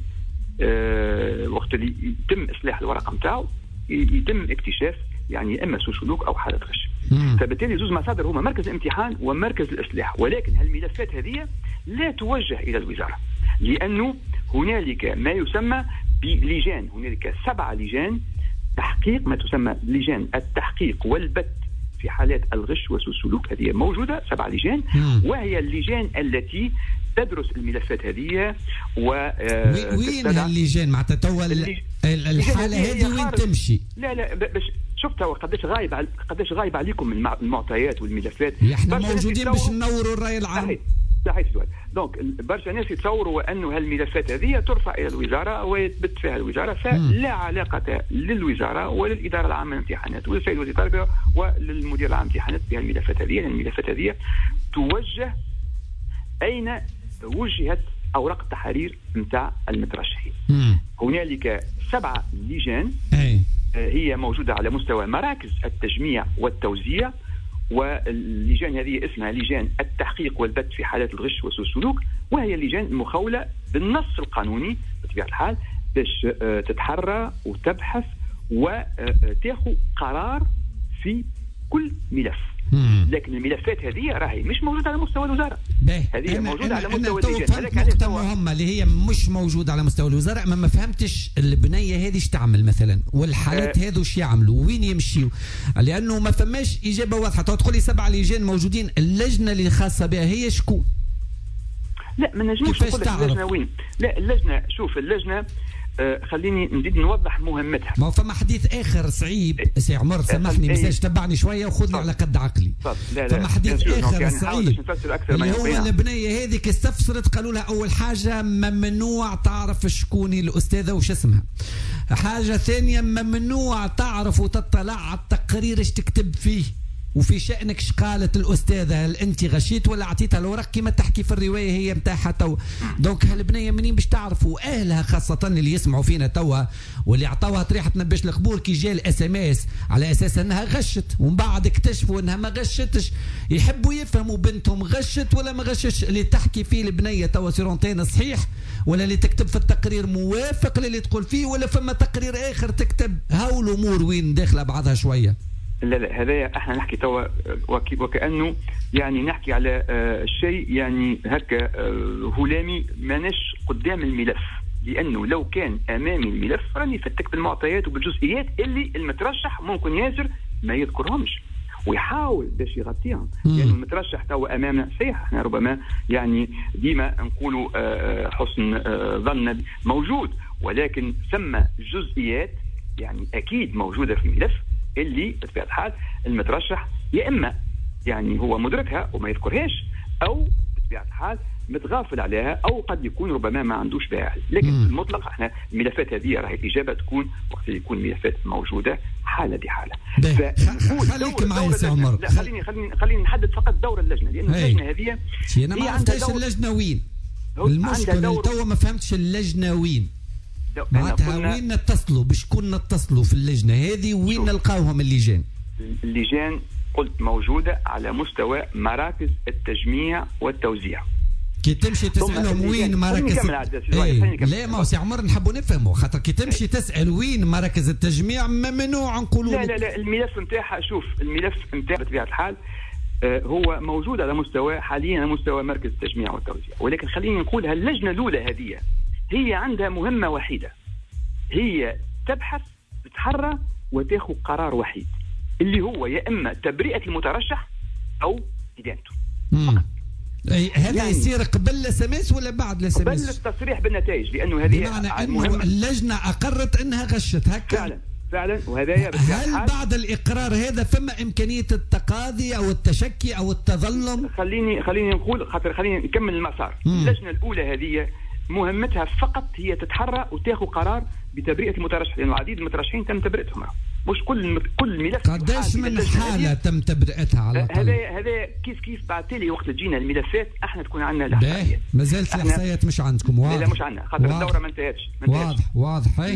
آه وقت اللي يتم اصلاح الورقه نتاعو يتم اكتشاف يعني اما سوء سلوك او حاله غش. فبالتالي زوز مصادر هما مركز الامتحان ومركز الاصلاح ولكن هالملفات هذه لا توجه الى الوزاره لانه هنالك ما يسمى بلجان هنالك سبعه لجان تحقيق ما تسمى لجان التحقيق والبت في حالات الغش وسوء السلوك هذه موجودة سبع لجان وهي اللجان التي تدرس الملفات هذه و وين هاللجان معناتها توا الحالة هذه وين تمشي؟ لا لا باش شفتها قداش غايب قداش غايب عليكم المعطيات والملفات احنا موجودين باش ننوروا الرأي العام. صحيح سؤال دونك برشا ناس يتصوروا انه هالملفات هذه ترفع الى الوزاره ويثبت فيها الوزاره فلا علاقه للوزاره ولا للاداره العامه للامتحانات ولا السيد وزير التربيه وللمدير العام للامتحانات بهالملفات هذه لان الملفات هذه توجه اين وجهت اوراق التحرير نتاع المترشحين. هنالك سبعه لجان هي موجوده على مستوى مراكز التجميع والتوزيع واللجان هذه اسمها لجان التحقيق والبت في حالات الغش وسوء السلوك وهي اللجان المخولة بالنص القانوني بطبيعة الحال باش تتحرى وتبحث وتاخذ قرار في كل ملف. لكن الملفات هذه راهي مش موجودة على مستوى الوزارة هذه موجودة على مستوى اللجان. هذاك نقطة مهمة اللي هي مش موجودة على مستوى الوزارة اما ما فهمتش البنية هذه ايش تعمل مثلا والحالات هذو ايش يعملوا وين يمشيوا لأنه ما فماش إجابة واضحة. تقول لي سبع لجان موجودين اللجنة اللي خاصة بها هي شكون؟ لا ما نجموش نقول لك اللجنة وين. لا اللجنة شوف اللجنة آه خليني نزيد نوضح مهمتها. ما فما حديث اخر صعيب سي عمر سامحني مساج تبعني شويه وخذني على قد عقلي. فما حديث اخر يعني صعيب اللي هو البنيه هذيك استفسرت قالوا لها اول حاجه ممنوع تعرف شكون الاستاذه وش اسمها. حاجه ثانيه ممنوع تعرف وتطلع على التقرير ايش تكتب فيه وفي شأنك ايش قالت الأستاذة هل أنت غشيت ولا أعطيتها الأوراق كما تحكي في الرواية هي متاعها توا. دونك هالبنية منين باش تعرفوا أهلها خاصة اللي يسمعوا فينا توا واللي عطوها طريحة باش القبول كي جاء الاس ام اس على أساس أنها غشت ومن بعد اكتشفوا أنها ما غشتش يحبوا يفهموا بنتهم غشت ولا ما غشتش. اللي تحكي فيه البنية توا سيرونتين صحيح ولا اللي تكتب في التقرير موافق للي تقول فيه ولا فما تقرير آخر تكتب هاو الأمور وين داخلة بعضها شوية. لا لا هذا احنا نحكي توا وكأنه يعني نحكي على آه شيء يعني هكا آه هلامي ماناش قدام الملف لانه لو كان امامي الملف راني فتك بالمعطيات وبالجزئيات اللي المترشح ممكن ياسر ما يذكرهمش ويحاول باش يغطيهم لانه يعني المترشح توا امامنا صحيح احنا ربما يعني ديما نقولوا آه حسن آه ظن موجود ولكن ثم جزئيات يعني اكيد موجوده في الملف اللي بطبيعة الحال المترشح يا إما يعني هو مدركها وما يذكرهاش أو بطبيعة الحال متغافل عليها أو قد يكون ربما ما عندوش بها. لكن في المطلق احنا الملفات هذه راهي الإجابة تكون وقت يكون ملفات موجودة حالة بحالة. خليك معي سي عمر. لا خليني خليني خليني نحدد فقط دور اللجنة لأن اللجنة هذه أنا ما عرفتش اللجنة وين. المشكلة توا ما فهمتش اللجنة وين. معناتها وين نتصلوا بشكون نتصلوا في اللجنة هذه وين نلقاوهم اللجان؟ اللجان قلت موجودة على مستوى مراكز التجميع والتوزيع. كي تمشي تسألهم وين مراكز ايه لا ما هو سي عمر نحبوا نفهموا خاطر كي تمشي تسأل وين مراكز التجميع ممنوع نقولوا لا لا لا الملف نتاعها شوف الملف نتاع بطبيعة الحال آه هو موجود على مستوى حاليا على مستوى مركز التجميع والتوزيع ولكن خليني نقول هاللجنة الأولى هذه هي عندها مهمة وحيدة هي تبحث تتحرى وتاخذ قرار وحيد اللي هو يا إما تبرئة المترشح أو إدانته. هل يعني يصير قبل الاس ام اس ولا بعد الاس ام اس؟ قبل التصريح بالنتائج لأنه هذه بمعنى أنه اللجنة أقرت أنها غشت هكا فعلا فعلا. وهذا هل بعد الاقرار هذا فما امكانيه التقاضي او التشكي او التظلم؟ خليني خليني نقول خاطر خليني نكمل المسار. اللجنه الاولى هذه مهمتها فقط هي تتحرى وتاخذ قرار بتبرئه المترشح، لانه عديد المترشحين تم تبرئتهم، مش كل كل ملف. قداش من حاله تم تبرئتها على الاقل؟ هذا هذا كيف كيف بعد تالي وقت تجينا الملفات احنا تكون عندنا الاحصائيات. ما زالت الاحصائيات مش عندكم؟ واضح. لا مش عندنا خاطر الدوره ما انتهتش. واضح واضح. هي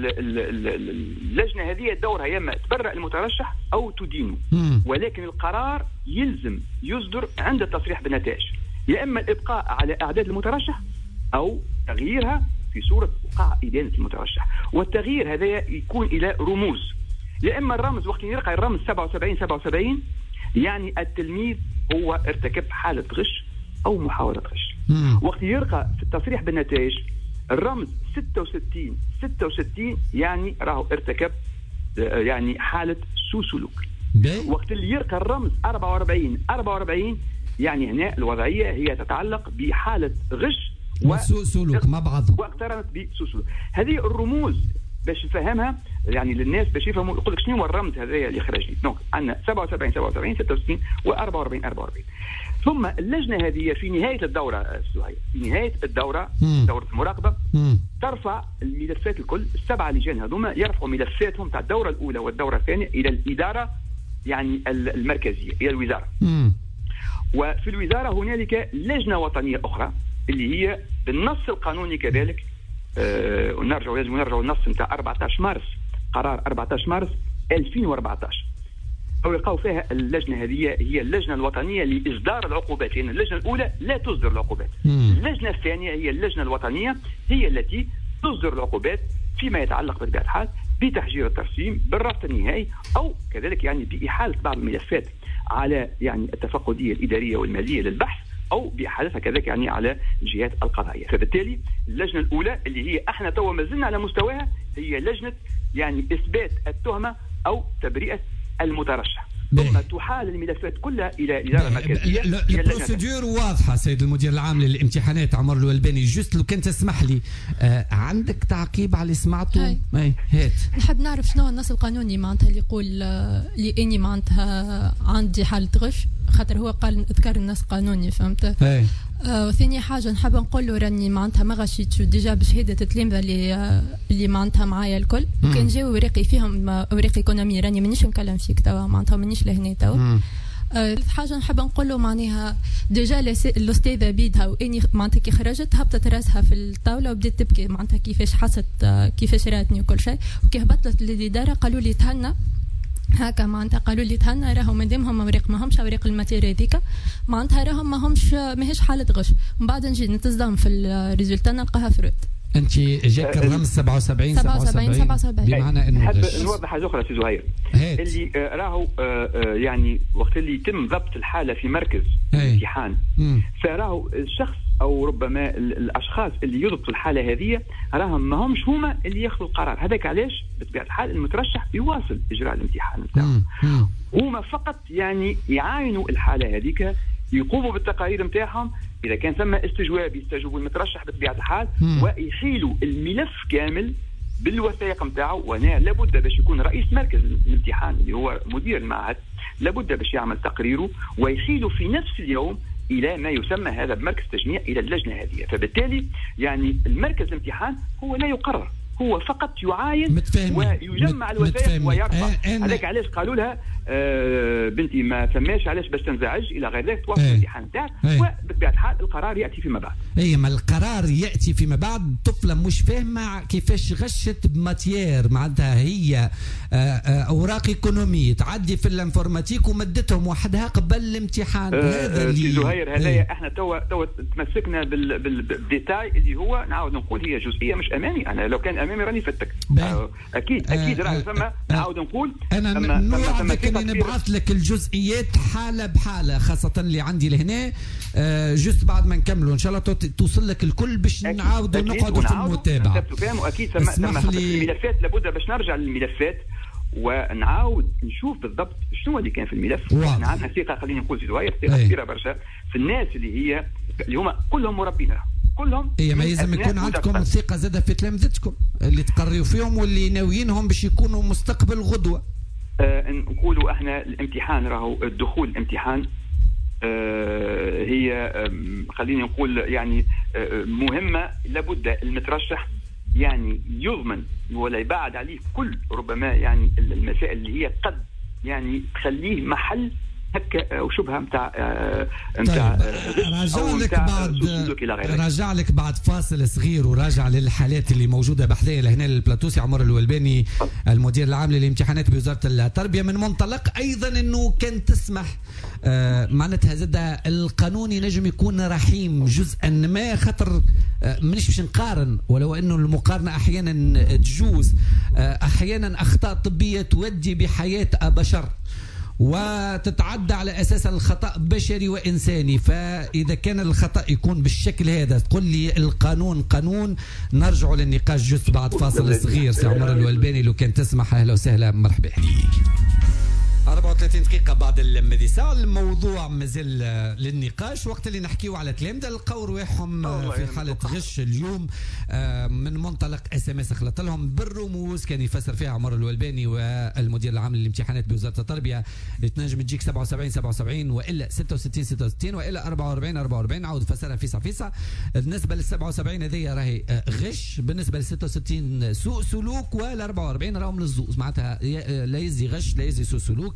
اللجنه هذه دورها يا اما تبرئ المترشح او تدينه، ولكن القرار يلزم يصدر عند التصريح بالنتائج، يا اما الابقاء على اعداد المترشح او تغييرها في صوره وقع ادانه المترشح. والتغيير هذا يكون الى رموز، يا اما الرمز وقت يرقى الرمز سبعة وسبعين سبعة وسبعين يعني التلميذ هو ارتكب حاله غش او محاوله غش. وقت يرقى في التصريح بالنتائج الرمز ستة وستين ستة وستين يعني راهو ارتكب يعني حاله سوء سلوك. وقت اللي يرقى الرمز أربعة وأربعين أربعة وأربعين يعني هنا الوضعيه هي تتعلق بحاله غش وسوء سلوك مع بعضهم واقترنت بسوء سلوك. هذه الرموز باش نفهمها يعني للناس باش يفهموا، يقول لك شنو هو الرمز هذا اللي خرج لي. دونك عندنا سبعة وسبعين سبعة وسبعين ستة وستين وأربعة وأربعين أربعة وأربعين. ثم اللجنه هذه في نهايه الدوره سهيل في نهايه الدوره مم. دوره المراقبه مم. ترفع الملفات الكل. السبعه لجان هذوما يرفعوا ملفاتهم تاع الدوره الاولى والدوره الثانيه الى الاداره يعني المركزيه الى الوزاره. مم. وفي الوزاره هنالك لجنه وطنيه اخرى اللي هي بالنص القانوني كذلك. آه ونرجع لازم نرجع النص نتاع أربعة عشر مارس، قرار أربعة عشر مارس ألفين وأربعة عشر، أو يلقاو فيها اللجنه هذه هي اللجنه الوطنيه لإصدار العقوبات، لأن يعني اللجنه الاولى لا تصدر العقوبات. مم. اللجنه الثانيه هي اللجنه الوطنيه هي التي تصدر العقوبات فيما يتعلق بطبيعه الحال بتحجير الترسيم بالربط النهائي، او كذلك يعني باحاله بعض الملفات على يعني التفقديه الاداريه والماليه للبحث، او باحالتها كذلك يعني على الجهات القضائيه. فبالتالي اللجنه الاولى اللي هي احنا تو ما زلنا على مستواها هي لجنه يعني اثبات التهمه او تبرئه المترشح، ثم تحال الملفات كلها الى اداره مركزيه. البروسيدور واضحه سيد المدير العام للامتحانات عمر الولباني. جست لو كان تسمح لي آه عندك تعقيب على اللي سمعته؟ اي هات. نحب نعرف شنو النص القانوني معناتها اللي يقول اللي اني معناتها عندي حاله غش، خاطر هو قال اذكر النص القانوني فهمت. اي آه وثاني حاجه نحب نقول له راني معناتها ما غشيتش ديجا بشهاده التلامذه اللي آه اللي معناتها معايا الكل، وكان جاوا اوراقي فيهم اوراق ايكونومي راني مانيش نكلم فيك توا معناتها مانيش لهنا توا. آه حاجه نحب نقول له معناها ديجا الاستاذه بيدها واني معناتها كي خرجت هبطت راسها في الطاوله وبدات تبكي معناتها كيفاش حست آه كيفاش راتني وكل شيء. وكي هبطت للاداره قالوا لي تهنى هكا معناتها قالوا لي تهنى راهم مادامهم اوراق ما همش اوراق الماتيريا هذيك معناتها راهم ما همش ماهيش حاله غش. من بعد نجي نتصدم في الريزولتا نلقاها فرود. انت جاك الرمز سبعة وسبعين سبعة وسبعين سبعة وسبعين بمعنى انه نحب نوضح حاجه اخرى سي زهير اللي آه راهو آه آه يعني وقت اللي يتم ضبط الحاله في مركز الامتحان فراهو الشخص او ربما الاشخاص اللي يضبطوا الحاله هذه راهم ما همش هما اللي ياخذوا القرار. هذاك علاش بطبيعه الحال المترشح يواصل اجراء الامتحان نتاعو، هما فقط يعني يعاينوا الحاله هذيك، يقوموا بالتقارير نتاعهم، اذا كان ثم استجواب يستجوبوا المترشح بطبيعه الحال ويحيلوا الملف كامل بالوثائق نتاعو. وهنا لابد باش يكون رئيس مركز الامتحان اللي هو مدير المعهد لابد باش يعمل تقريره ويحيله في نفس اليوم الى ما يسمى هذا بمركز تجميع الى اللجنه هذه. فبالتالي يعني المركز الامتحان هو لا يقرر، هو فقط يعاين ويجمع الوثائق ويرفع. هذاك علاش قالوا لها آه بنتي ما فماش علاش باش تنزعج الى غير ذلك توقف الامتحان نتاعك، وبطبيعه الحال القرار ياتي فيما بعد. اي ما القرار ياتي فيما بعد. طفله مش فاهمه كيفاش غشت بماتيير معناتها هي آه آه اوراق ايكونومي تعدي في الانفورماتيك ومدتهم وحدها قبل الامتحان. آه هذا اللي زهير هذايا احنا توا توا تمسكنا بالديتاي اللي هو نعاود نقول هي جزئيه مش امامي. انا لو كان امامي راني فتك آه اكيد اكيد راه ثم نعاود نقول انا نوعدك اني نبعث لك الجزئيات حاله بحاله خاصه اللي عندي لهنا آه جست بعد ما نكملوا ان شاء الله توصل لك الكل باش نعاودوا نقعدوا في المتابعه. اكيد ثم ثم الملفات لابد باش نرجع للملفات ونعاود نشوف بالضبط شنو اللي كان في الملف. احنا عندنا ثقه خليني نقول في زهير ثقه كبيره برشا في الناس اللي هي اللي هما كلهم مربين كلهم هي ما لازم يكون عندكم ثقه زاده في تلامذتكم اللي تقريوا فيهم واللي ناويينهم باش يكونوا مستقبل غدوه. آه نقولوا احنا الامتحان راهو الدخول الامتحان آه هي آه خليني نقول يعني آه مهمه، لابد المترشح يعني يضمن ولا يبعد عليه كل ربما يعني المسائل اللي هي قد يعني تخليه محل هكا وشبهه نتاع نتاع راجع لك بعد راجع لك بعد فاصل صغير وراجع للحالات اللي موجوده بحذايا لهنا البلاتو. سي عمر الولباني المدير العام للامتحانات بوزاره التربيه، من منطلق ايضا انه كان تسمح آه معناتها زاد القانون ينجم يكون رحيم جزءا ما، خاطر آه مانيش باش نقارن ولو انه المقارنه احيانا تجوز، آه احيانا اخطاء طبيه تودي بحياه بشر وتتعدى على اساس الخطا بشري وانساني، فاذا كان الخطا يكون بالشكل هذا تقول لي القانون قانون. نرجع للنقاش جزء بعد فاصل صغير. سي عمر الولباني لو كان تسمح اهلا وسهلا مرحبا. أربعة وثلاثين دقيقة بعد المذي ساعة، الموضوع مازال للنقاش، وقت اللي نحكيو على تلامذة لقاو رواحهم في حالة غش اليوم من منطلق اس ام اس خلط لهم بالرموز كان يفسر فيها عمر الولباني والمدير العام للامتحانات بوزارة التربية. تنجم تجيك سبعة وسبعين سبعة وسبعين والا ستة وستين ستة وستين والا أربعة وأربعين أربعة وأربعين. عاود فسرها فيسع فيسع. بالنسبة لل سبعة وسبعين هذه راهي غش، بالنسبة لل ستة وستين سوء سلوك، وال أربعة وأربعين راهم للزوز معناتها لا يزي غش لا يزي سوء سلوك.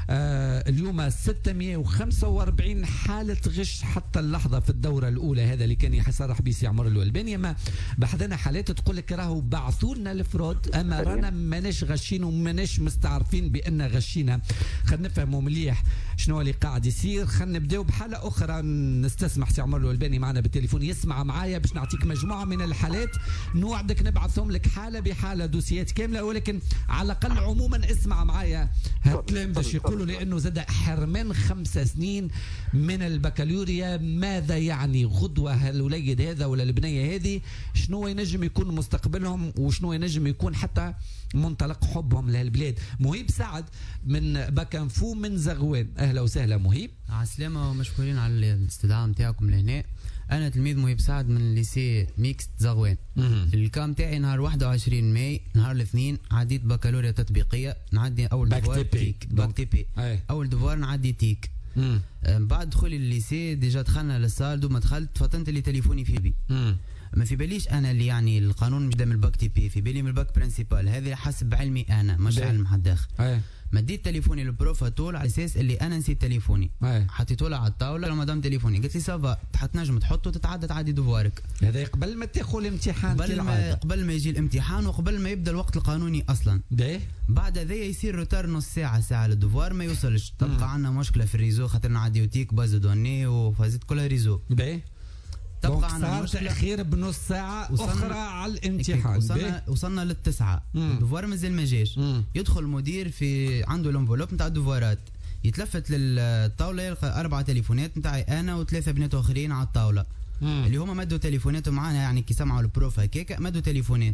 آه اليوم ستمائة وخمسة وأربعين حالة غش حتى اللحظة في الدورة الأولى، هذا اللي كان يصرح به سي عمر الولباني. أما بحثنا حالات تقول لك راهو بعثوا لنا الفرود، أما رانا ماناش غشين وماناش مستعرفين بأن غشينا. خلينا نفهموا مليح شنو اللي قاعد يصير. خلينا نبداو بحالة أخرى، نستسمح سي عمر الولباني معنا بالتليفون يسمع معايا باش نعطيك مجموعة من الحالات، نوعدك نبعثهم لك حالة بحالة دوسيات كاملة، ولكن على الأقل عموما اسمع معايا هالكلام باش يقولوا لأنه زاد حرمان خمس سنين من البكالوريا. ماذا يعني غدوة هالوليد هذا ولا البنية هذه؟ شنو ينجم يكون مستقبلهم وشنو ينجم يكون حتى منطلق حبهم لهالبلاد؟ مهيب سعد من بكنفو من زغوان، أهلا وسهلا مهيب. عسلامة ومشكورين على الاستدعاء نتاعكم لهنا. أنا تلميذ مهيب سعد من ليسي ميكست زغوان. الكام تاعي نهار واحد وعشرين ماي نهار الاثنين عديت بكالوريا تطبيقية، نعدي أول دفوار تيك باك تيبي. أول دفوار نعدي تيك. مم. بعد دخولي الليسي ديجا دخلنا للصال، دوما دخلت فطنت اللي تليفوني في بي. مم. ما في باليش انا اللي يعني القانون مش من الباك تي بي، في بالي من الباك برينسيبال، هذه حسب علمي انا مش علم حد اخر. مديت تليفوني للبروفا طول على اساس اللي انا نسيت تليفوني، حطيته له على الطاوله مدام تليفوني، قلت لي سافا تنجم تحطه تتعدى تعدي دوارك. هذا قبل ما تاخذ الامتحان، قبل ما قبل ما يجي الامتحان وقبل ما يبدا الوقت القانوني اصلا. باهي بعد هذا يصير روتار نص ساعه ساعه للدوار ما يوصلش، تبقى عندنا مشكله في الريزو خاطر نعديو تيك باز دوني وفازت كلها ريزو. باهي تبقى عندنا مشكله تاخير بنص ساعه اخرى على الامتحان. وصلنا وصلنا للتسعه الدوار مازال ما جاش. يدخل المدير في عنده الانفلوب نتاع الدوارات، يتلفت للطاوله يلقى اربعه تليفونات نتاعي انا وثلاثه بنات اخرين على الطاوله. مم. اللي هما مدوا تليفوناتهم معنا، يعني كي سمعوا البروف هكاك مدوا تليفونات،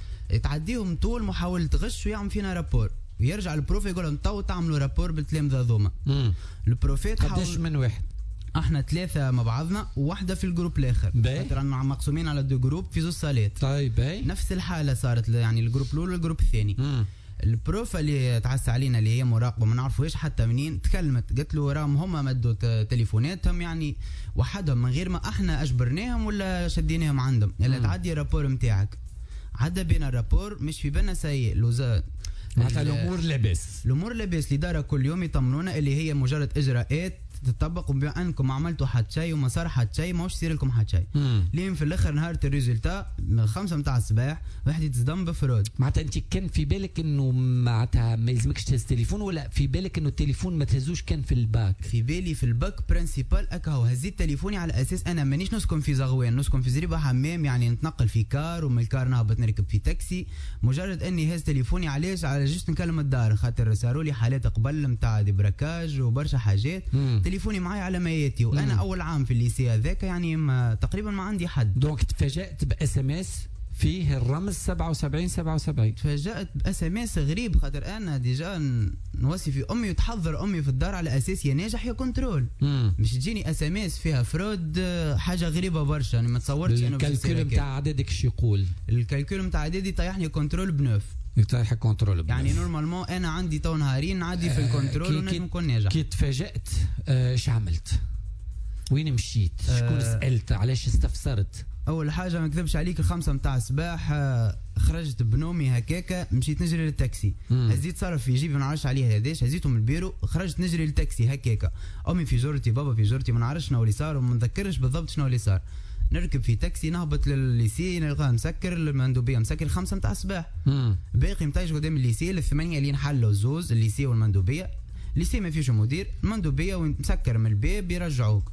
تعديهم طول محاوله غش ويعمل فينا رابور، ويرجع البروف يقول لهم تو تعملوا رابور بالتلامذه هذوما. البروفات قداش من واحد؟ احنا ثلاثة مع بعضنا وواحدة في الجروب الاخر، خاطر مقسومين على دو جروب في زوج صالات. طيب باهي نفس الحالة صارت يعني الجروب الاول والجروب الثاني. مم. البروف اللي تعس علينا اللي هي مراقبة ما نعرفوش حتى منين، تكلمت قالت له راهم هما مدوا تليفوناتهم يعني وحدهم من غير ما احنا اجبرناهم ولا شديناهم عندهم، يلا تعدي الرابور نتاعك. عدى بينا الرابور مش في بالنا سيء لوزا معناتها الامور لاباس، الامور لاباس. الاداره كل يوم يطمنونا اللي هي مجرد اجراءات تطبق، وبما انكم ما عملتوا حد شيء وما صار حد شيء ماهوش يصير لكم حد شيء. لين في الاخر نهار الريزلتا من الخمسة متاع الصباح واحد يتصدم بفرود. معناتها انت كان في بالك انه معناتها ما يلزمكش تهز تليفون، ولا في بالك انه التليفون ما تهزوش كان في الباك؟ في بالي في الباك برينسيبال اكاو هزيت تليفوني على اساس انا مانيش نسكن في زغوان، نسكن في زريبه حمام، يعني نتنقل في كار ومن الكار نهبط نركب في تاكسي. مجرد اني هز تليفوني علاش؟ على جست نكلم الدار، خاطر صاروا لي حالات قبل نتاع ديبراكاج وبرشا حاجات. مم. تليفوني معايا على مياتي وانا مم. اول عام في الليسي هذاك، يعني ما تقريبا ما عندي حد. دونك تفاجأت باس ام اس فيه الرمز سبعة وسبعين سبعة وسبعين. تفاجأت باس ام اس غريب، خاطر انا ديجا نوصي في امي وتحضر امي في الدار على اساس يا ناجح يا كنترول. مش تجيني اس ام اس فيها فرود، حاجه غريبه برشا. يعني ما تصورتش انه الكالكول نتاع عددك شو يقول؟ الكالكول نتاع عددي طيحني كنترول بنوف. يطيح كنترول بنوف. يعني نورمالمون انا عندي تو نهارين نعدي في الكنترول آه ونجم نكون ناجح. كي تفاجأت ايش آه عملت؟ وين مشيت؟ شكون آه سألت؟ علاش استفسرت؟ اول حاجه ما نكذبش عليك الخمسه متاع الصباح خرجت بنومي هكاكا مشيت نجري للتاكسي. هزيت صرف في جيبي ما نعرفش عليه هذاش، هزيته من البيرو خرجت نجري للتاكسي هكاكا. امي في جورتي بابا في جورتي ما نعرفش شنو اللي صار وما نذكرش بالضبط شنو اللي صار. نركب في تاكسي نهبط للليسي نلقاه مسكر، المندوبيه مسكر الخمسه متاع الصباح. باقي متايش قدام الليسي الثمانيه اللي نحلوا زوز الليسي والمندوبيه. الليسي ما فيش مدير، المندوبيه ومسكر من الباب يرجعوك.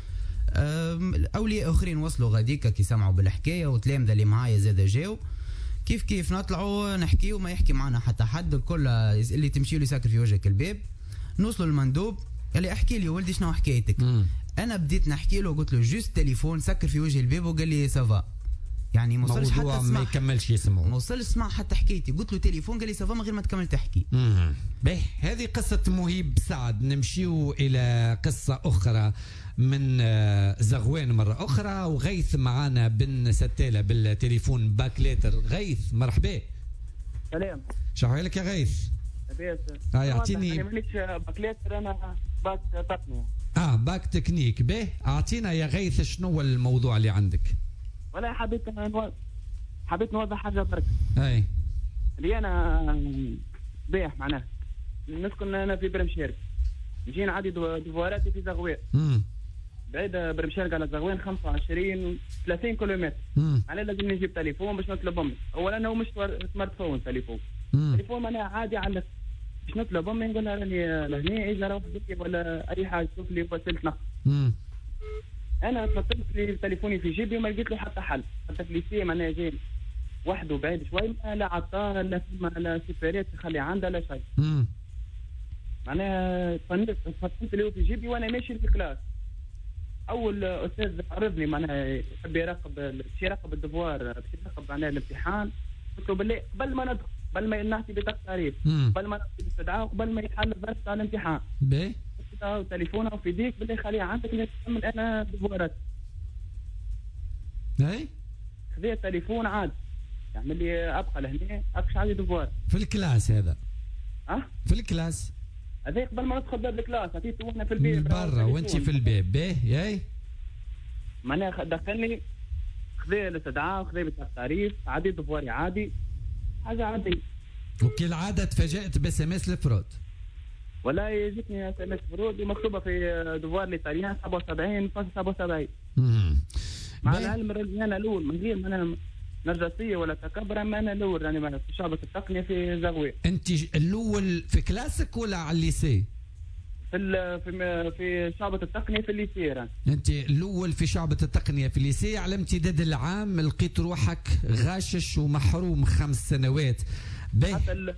اولياء اخرين وصلوا غاديكا كي سمعوا بالحكايه وتلامذه اللي معايا زاد جاو. كيف كيف نطلعوا نحكي وما يحكي معنا حتى حد، الكل اللي تمشي له يسكر في وجهك الباب. نوصلوا للمندوب قال لي احكي لي ولدي شنو حكايتك. مم. انا بديت نحكي له قلت له جوست تليفون سكر في وجه الباب وقال لي سافا. يعني ما وصلش حتى ما يكملش يسمعه، ما وصلش سمع حتى حكايتي. قلت له تليفون قال لي سافا من غير ما تكمل تحكي. باهي هذه قصه مهيب سعد. نمشيو الى قصه اخرى من زغوان مرة أخرى، وغيث معانا بن ستالة بالتليفون باكليتر. غيث مرحبا. سلام. شحوالك يا غيث؟ لاباس. اه يعطيني. أنا مانيش باكليتر، أنا باك تقنية. اه باك تكنيك. به أعطينا يا غيث شنو الموضوع اللي عندك؟ ولا حبيت نوضح حبيت نوضح حاجة برك. أي. اللي أنا بايح معناه نسكن أنا في برمشير، نجي نعدي دواراتي في زغوان. امم بعيدة برمشيرق على زغوان خمسة وعشرين ثلاثين كيلومتر. معناه لازم نجيب تليفون باش نطلب امي. اولا هو مش سمارت فون تليفون. مم. تليفون معناها عادي على باش نطلب امي نقول لها راني لهنا اجا روح بكي ولا اي حاجه شوف لي وسيله نقل. انا تفصلت لي تليفوني في جيبي وما لقيت له حتى حل، حتى في ليسي معناها جاي وحده بعيد شوي، لا عطار لا فما لا سيبريت تخلي عندها لا شيء. معناها تفصلت له في جيبي وانا ماشي في الكلاس. اول استاذ عرضني معناها يحب يراقب باش يراقب الدفوار باش يراقب معناها الامتحان. قلت له بالله قبل ما ندخل قبل ما نحكي بطاقه تعريف قبل ما نحكي باستدعاء قبل ما يتحل الدرس تاع الامتحان باهي تليفونه في يديك بالله خليه عندك نكمل انا دفوارات. اي خذي التليفون عاد يعمل لي ابقى لهنا ابقى عندي دفوار في الكلاس هذا. اه في الكلاس هذا قبل ما ندخل باب الكلاس عطيته واحنا في الباب برا وانت في الباب باهي ياي معناها دخلني خذي الاستدعاء وخذي بطاقه تعريف عادي دفواري عادي حاجه عاديه. وكالعاده تفاجأت باس ام اس الفرود. والله جتني اس ام اس فرود ومكتوبه في دفوار لي تاريخ سبعة وسبعين فاصلة سبعة وسبعين. مع العلم انا الاول من غير ما انا نرجسيه ولا تكبر، اما انا الاول راني في شعبة التقنيه في زغوان. انت الاول في كلاسك ولا على الليسي؟ في في في شعبة التقنيه في الليسي راني. انت الاول في شعبة التقنيه في الليسي، على امتداد العام لقيت روحك غاشش ومحروم خمس سنوات. حتى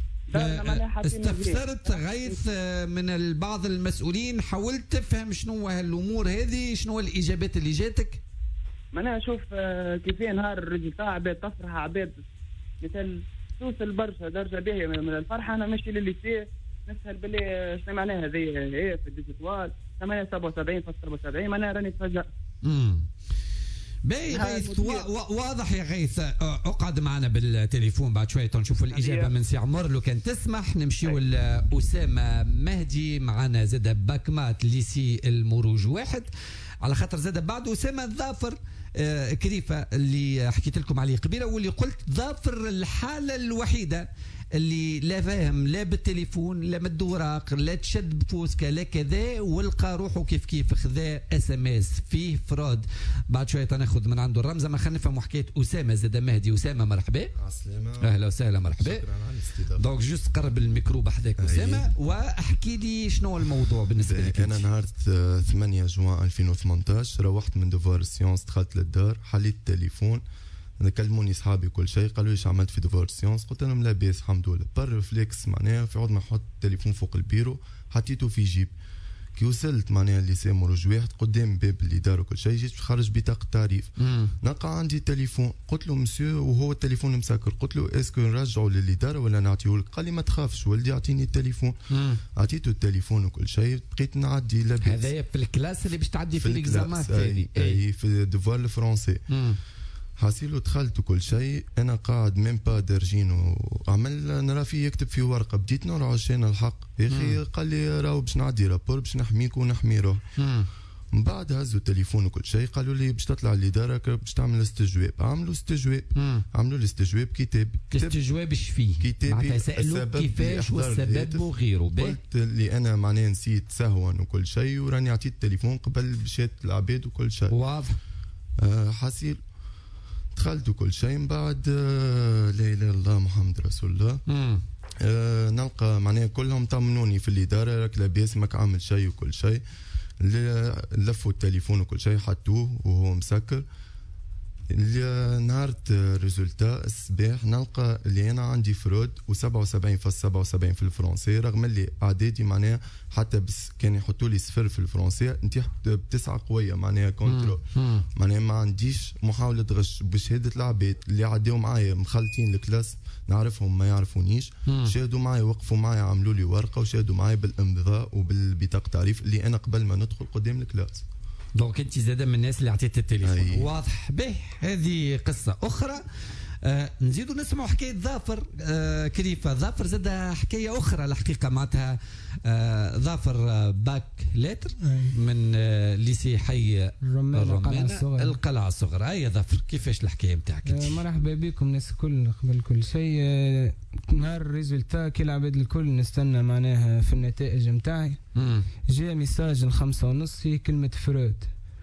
استفسرت غيث من بعض المسؤولين، حاولت تفهم شنو هالامور هذه، شنو الاجابات اللي جاتك؟ ما انا اشوف كيف نهار الريزلتا عباد تفرح عباد مثل توصل برشا درجه باهيه من الفرحه. انا ماشي للليسي نسال باللي شنو معناها هذه ايه في الديجيتوال ثمانية سبعة وسبعين فاصلة سبعة وسبعين معناها راني تفاجأت. امم باهي غيث واضح يا غيث. اقعد معنا بالتليفون بعد شويه نشوفوا الاجابه من سي عمر لو كان تسمح. نمشيو لاسامه مهدي معنا زاد باكمات ليسي المروج واحد، على خاطر زاد بعد اسامه ظافر آه كريفه اللي حكيت لكم عليه قبيله، واللي قلت ظافر الحاله الوحيده اللي لا فاهم لا بالتليفون لا من الدوراق لا تشد بفوسكا لا كذا، والقى روحه كيف كيف خذا اس ام اس فيه فراد. بعد شويه تناخذ من عنده الرمزه. ما خلينا نفهموا حكايه اسامه زاد مهدي. اسامه مرحبا. عسلامة. اهلا وسهلا مرحبا. شكرا على الاستضافه. دونك جوست قرب الميكرو بحذاك اسامه واحكي لي شنو الموضوع بالنسبه لك. انا نهار ثمانية جوان ألفين وثمانطاش روحت من دوفار السيونس، دخلت للدار حليت التليفون، كلموني صحابي كل شيء قالوا لي ايش عملت في دوفار السيونس، قلت لهم لاباس الحمد لله. بار ريفلكس معناها في عود ما احط التليفون فوق البيرو حطيته في جيب، كي وصلت معناها الليسي مروج واحد قدام باب الاداره وكل شيء، جيت خرج بطاقه تعريف، نلقى عندي تليفون، قلت له مسيو وهو التليفون مسكر، قلت له اسكو نرجعوا للاداره ولا نعطيه لك؟ قال لي ما تخافش ولدي اعطيني التليفون. اعطيته التليفون وكل شيء، بقيت نعدي لاباس. هذايا في الكلاس اللي باش تعدي في الاكزامان الثاني، اي في ديفوار الفرنسي. حاسيلو دخلت وكل شيء، انا قاعد ميم با درجين وعمل نرى فيه يكتب في ورقه، بديت نرعش انا الحق يا اخي. قال لي راهو باش نعدي رابور باش نحميك ونحمي روح. من بعد هزوا التليفون وكل شيء، قالوا لي باش تطلع للاداره باش تعمل استجواب. عملوا استجواب، عملوا الاستجواب كتابي. الاستجواب ايش فيه؟ كتابي معناتها سالوك كيفاش والسبب وغيره. قلت اللي انا معناها نسيت سهوا وكل شيء، وراني عطيت التليفون قبل بشات العباد وكل شيء. واضح. آه حاسيل دخلت وكل شيء. من بعد آه لا اله الا الله محمد رسول الله. آه نلقى معناها كلهم طمنوني في الاداره، راك لاباس ماك عامل شيء وكل شيء. لفوا التليفون وكل شيء حطوه وهو مسكر. نهار الريزولتا الصباح نلقى اللي انا عندي فرود وسبعة وسبعين فاصلة سبعة وسبعين في الفرنسي، رغم اللي اعدادي معناها حتى بس كان يحطوا لي صفر في الفرنسي، نتيح بتسعه قويه معناها كونترول، معناها ما عنديش محاوله غش. بشهاده العباد اللي عداو معايا مخلطين الكلاس، نعرفهم ما يعرفونيش، شاهدوا معايا وقفوا معايا عملوا لي ورقه وشاهدوا معايا بالامضاء وبالبطاقه تعريف اللي انا قبل ما ندخل قدام الكلاس. دونك انت زاده من الناس اللي عطيت التليفون. أي. واضح به. هذه قصه اخرى. آه نزيدوا نسمعوا حكايه ظافر. آه كريفه ظافر زاد حكايه اخرى الحقيقه معناتها. آه ظافر آه باك لاتر من آه ليسي حي الرمانه القلعه الصغرى. اي ظافر كيفاش الحكايه نتاعك؟ آه مرحبا بكم الناس الكل. قبل كل شيء آه نهار الريزولتا كي العباد الكل نستنى معناها في النتائج نتاعي، جاء ميساج الخمسة ونص في كلمه فرود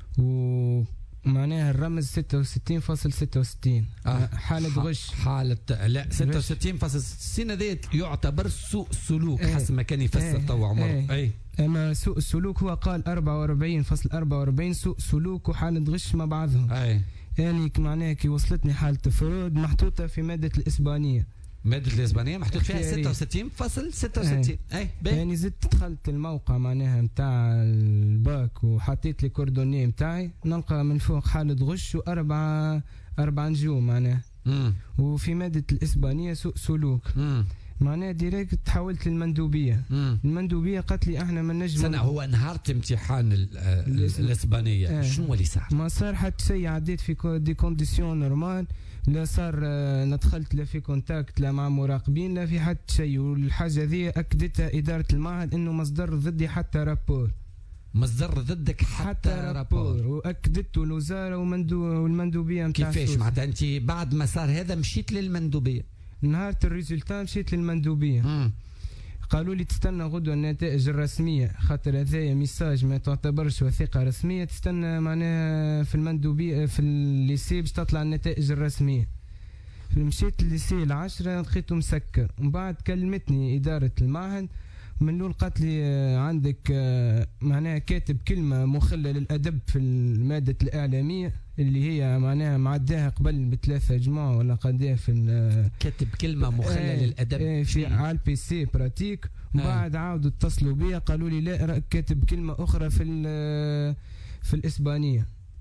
و معناها الرمز ستة وستين فاصلة ستة وستين. آه. حالة غش. حالة لا ستة وستين فاصلة ستة وستين هذا يعتبر سوء سلوك. ايه. حسب ما كان يفسر ايه. تو عمر. ايه. اي اما سوء السلوك هو قال أربعة وأربعين فاصلة أربعة وأربعين سوء سلوك وحالة غش مع بعضهم. اي يعني معناها كي وصلتني حالة فرود محطوطة في مادة الإسبانية. مادة الإسبانية محطوط فيها ستة وستين فاصلة ستة وستين. اي يعني زدت دخلت الموقع معناها نتاع الباك وحطيت لي كوردوني نتاعي، نلقى من فوق حالة غش وأربعة أربعة نجوم معناها. وفي مادة الإسبانية سوء سلوك. مم. معناها ديريكت تحولت للمندوبيه. مم. المندوبيه قالت لي احنا ما نجم. سنة هو نهار امتحان الاسبانيه آه. شنو اللي صار؟ ما صار حتى شيء، عديت في دي كونديسيون نورمال، لا صار لا دخلت لا في كونتاكت لا مع مراقبين لا في حتى شيء. والحاجه ذي اكدتها اداره المعهد انه مصدر ضدي حتى رابور. مصدر ضدك حتى, حتى رابور. واكدته الوزاره ومندو والمندوبيه نتاع. كيفاش معناتها انت بعد ما صار هذا مشيت للمندوبيه؟ نهار الريزولتا مشيت للمندوبيه. مم. قالوا لي تستنى غدوه النتائج الرسميه، خاطر هذايا ميساج ما تعتبرش وثيقه رسميه، تستنى معناها في المندوبيه في الليسي باش تطلع النتائج الرسميه. مشيت لليسي العشرة لقيته مسكر، ومن بعد كلمتني اداره المعهد من الاول قالت لي عندك معناها كاتب كلمه مخله للادب في الماده الاعلاميه اللي هي معناها معداها قبل بثلاثه جمعه ولا قديه في كاتب كلمه مخله آه للادب آه في على البي سي براتيك. ومن آه. بعد عاودوا اتصلوا بي قالوا لي لا كاتب كلمه اخرى في في الاسبانيه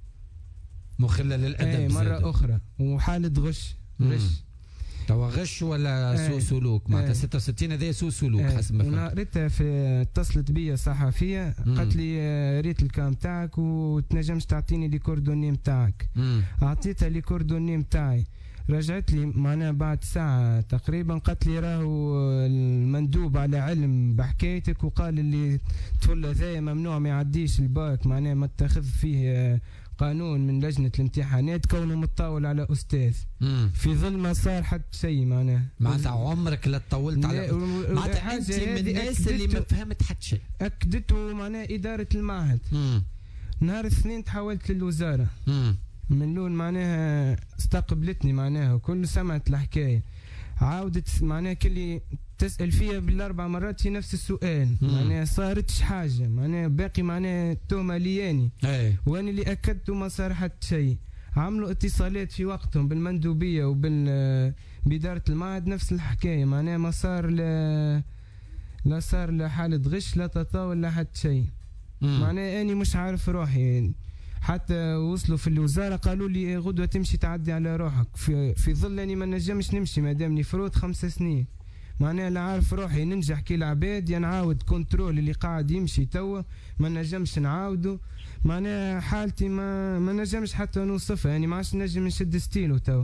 مخله للادب آه مره زادة. اخرى وحاله غش غش توا غش ولا سوء سلوك معناتها ستة وستين هذا سوء سلوك حسب ما فهمت. قريتها في اتصلت بيا صحفيه قالت لي ريت الكام تاعك وتنجمش تعطيني لي كوردوني نتاعك. اعطيتها لي كوردوني نتاعي، رجعت لي معناها بعد ساعه تقريبا قالت لي راهو المندوب على علم بحكايتك وقال اللي الطفل هذايا ممنوع ما يعديش الباك، معناها ما تاخذ فيه قانون من لجنة الامتحانات كونه متطاول على أستاذ. مم. في ظل ما صار حتى شيء معناه معناتها عمرك لا تطولت على معناتها أنت من الناس اللي ما فهمت حتى شيء. أكدته معناه إدارة المعهد. مم. نهار الاثنين تحولت للوزارة. مم. من لون معناها استقبلتني معناها وكل سمعت الحكاية، عاودت معناها كلي تسأل فيها بالأربع مرات في نفس السؤال. معناها صارتش حاجة، معناها باقي معناها تهمة لياني وأنا اللي أكدت ما صار حتى شيء. عملوا اتصالات في وقتهم بالمندوبية وبال بإدارة المعهد نفس الحكاية، معناها ما صار لا لا صار لا حالة غش لا تطاول لا حتى شيء. معناها اني مش عارف روحي يعني. حتى وصلوا في الوزاره قالوا لي غدوه تمشي تعدي على روحك في, في ظل اني ما نجمش نمشي مادامني فروض خمس سنين. معناها لا عارف روحي ننجح كي العباد يا نعاود كنترول اللي قاعد يمشي توا ما نجمش نعاوده. معناها حالتي ما ما نجمش حتى نوصفها يعني ما عادش نجم نشد ستيلو توا.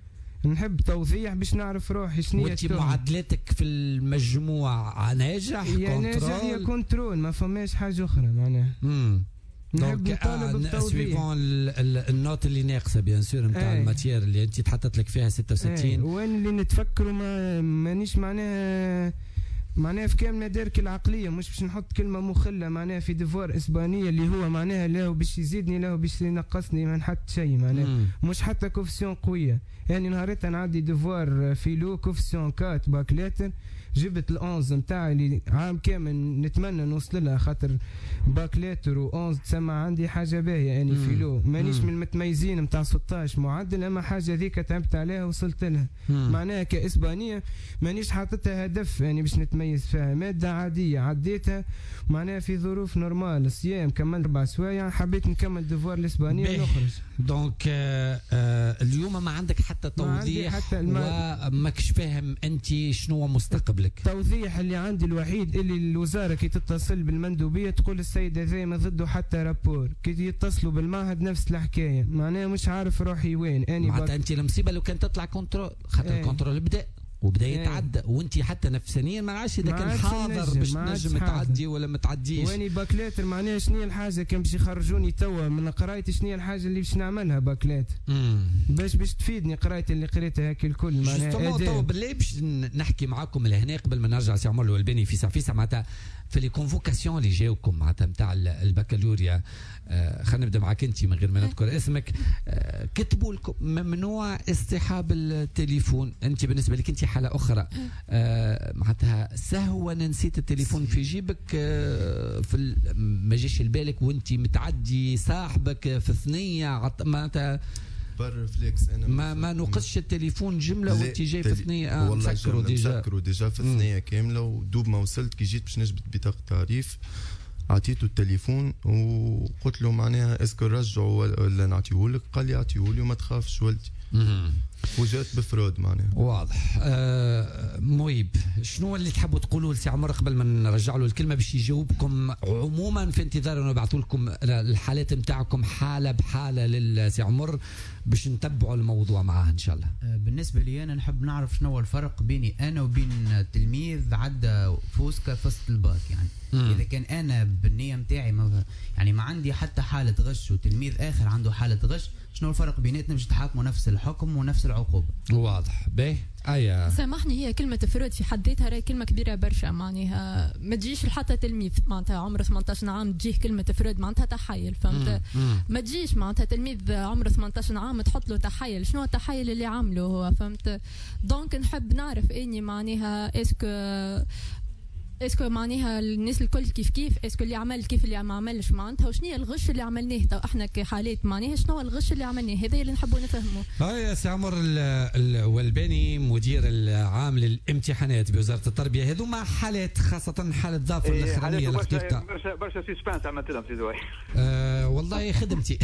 نحب توضيح باش نعرف روحي شنو هي معادلتك في المجموع ناجح يا ناجح هي كنترول ما فماش حاجه اخرى معناها. امم نحب نطالب بتوضيح النوت اللي ناقصه بيان سور نتاع الماتير اللي انت تحطت لك فيها ستة وستين وين اللي نتفكروا ما مانيش معناها معناها في كامل مدارك العقليه مش باش نحط كلمه مخله معناها في ديفوار اسبانيه اللي هو معناها له باش يزيدني له باش ينقصني ما نحط شيء معناها مش حتى كوفسيون قويه يعني نهارتها نعدي ديفوار فيلو كوفسيون كات باكلاتر جبت الأونز نتاعي اللي عام كامل نتمنى نوصل لها خاطر باكلاتر وأونز تسمى عندي حاجه باهيه يعني مم. فيلو مانيش من المتميزين نتاع ستاشر معدل اما حاجه ذيك تعبت عليها وصلت لها مم. معناها كاسبانيه مانيش حاطتها هدف يعني باش نتميز فيها ماده عاديه عديتها معناها في ظروف نورمال الصيام كملت اربع سوايع حبيت نكمل ديفوار الاسبانيه ونخرج دونك آه آه اليوم ما عندك حتى توضيح حتى وماكش فاهم انت شنو مستقبلك. التوضيح اللي عندي الوحيد اللي الوزاره كي تتصل بالمندوبيه تقول السيد هذا ما ضده حتى رابور كي يتصلوا بالمعهد نفس الحكايه معناها مش عارف روحي وين اني معناتها انت المصيبه لو كان تطلع كنترول خاطر ايه. الكنترول بدا وبدا يتعدى ايه. وانت حتى نفسانيا ما عادش اذا كان حاضر باش تنجم تعدي ولا ما تعديش. واني باكلاتر معناها شنو هي الحاجه كان باش يخرجوني توا من قرايتي شنو هي الحاجه اللي باش نعملها باكلات باش باش تفيدني قرايتي اللي قريتها هيك الكل معناها توا بالله باش نحكي معاكم لهنا قبل ما نرجع سي عمر الولباني في ساعه معناتها في لي كونفوكاسيون اللي جاوكم معناتها نتاع البكالوريا آه خلينا نبدا معك انت من غير ما نذكر اسمك آه كتبوا لكم ممنوع اصطحاب التليفون انت بالنسبه لك انت حاله اخرى آه معناتها سهوا نسيت التليفون في جيبك آه في ما جاش لبالك وانت متعدي صاحبك في ثنيه معناتها بالرفليكس انا ما ما نقصش التليفون جمله وانت جاي في ثنيه اه مسكروا ديجا مسكروا ديجا في ثنيه كامله ودوب ما وصلت كي جيت باش نجبد بطاقه تعريف عطيته التليفون وقلت له معناها اسكو رجعوا ولا نعطيه لك قال لي اعطيه لي وما تخافش ولدي وجات بفرود معناها واضح آه مويب شنو اللي تحبوا تقولوا لسي عمر قبل ما نرجع له الكلمه باش يجاوبكم عموما في انتظار انه يبعثوا لكم الحالات نتاعكم حاله بحاله للسي عمر باش نتبعوا الموضوع معاه ان شاء الله. بالنسبه لي انا نحب نعرف شنو هو الفرق بيني انا وبين تلميذ عدى فوسكا فصل الباك يعني مم. اذا كان انا بالنيه نتاعي ما يعني ما عندي حتى حاله غش وتلميذ اخر عنده حاله غش شنو الفرق بيناتنا باش تحاكموا نفس الحكم ونفس العقوبه. واضح باهي ايا سامحني هي كلمه فرود في حد ذاتها راهي كلمه كبيره برشا معناها ما تجيش حتى تلميذ معناتها عمره ثمانية عشر عام تجيه كلمه فرود معناتها تحايل فهمت ما تجيش معناتها تلميذ عمره ثمانية عشر عام تحط له تحايل شنو التحايل اللي عامله هو فهمت دونك نحب نعرف اني معناها اسكو اسكو معناها الناس الكل كيف كيف اسكو اللي عمل كيف اللي ما عملش معناتها وشنو هي الغش اللي عملناه تو احنا كحالات معناها شنو هو الغش اللي عملناه هذا اللي نحبوا نفهموا. هاي سي عمر الولباني مدير العام للامتحانات بوزاره التربيه هذوما حالات خاصه حاله ظافر إيه الاخرانيه الحقيقه برشا برشا سسبانس عملت لهم في زواي آه والله خدمتي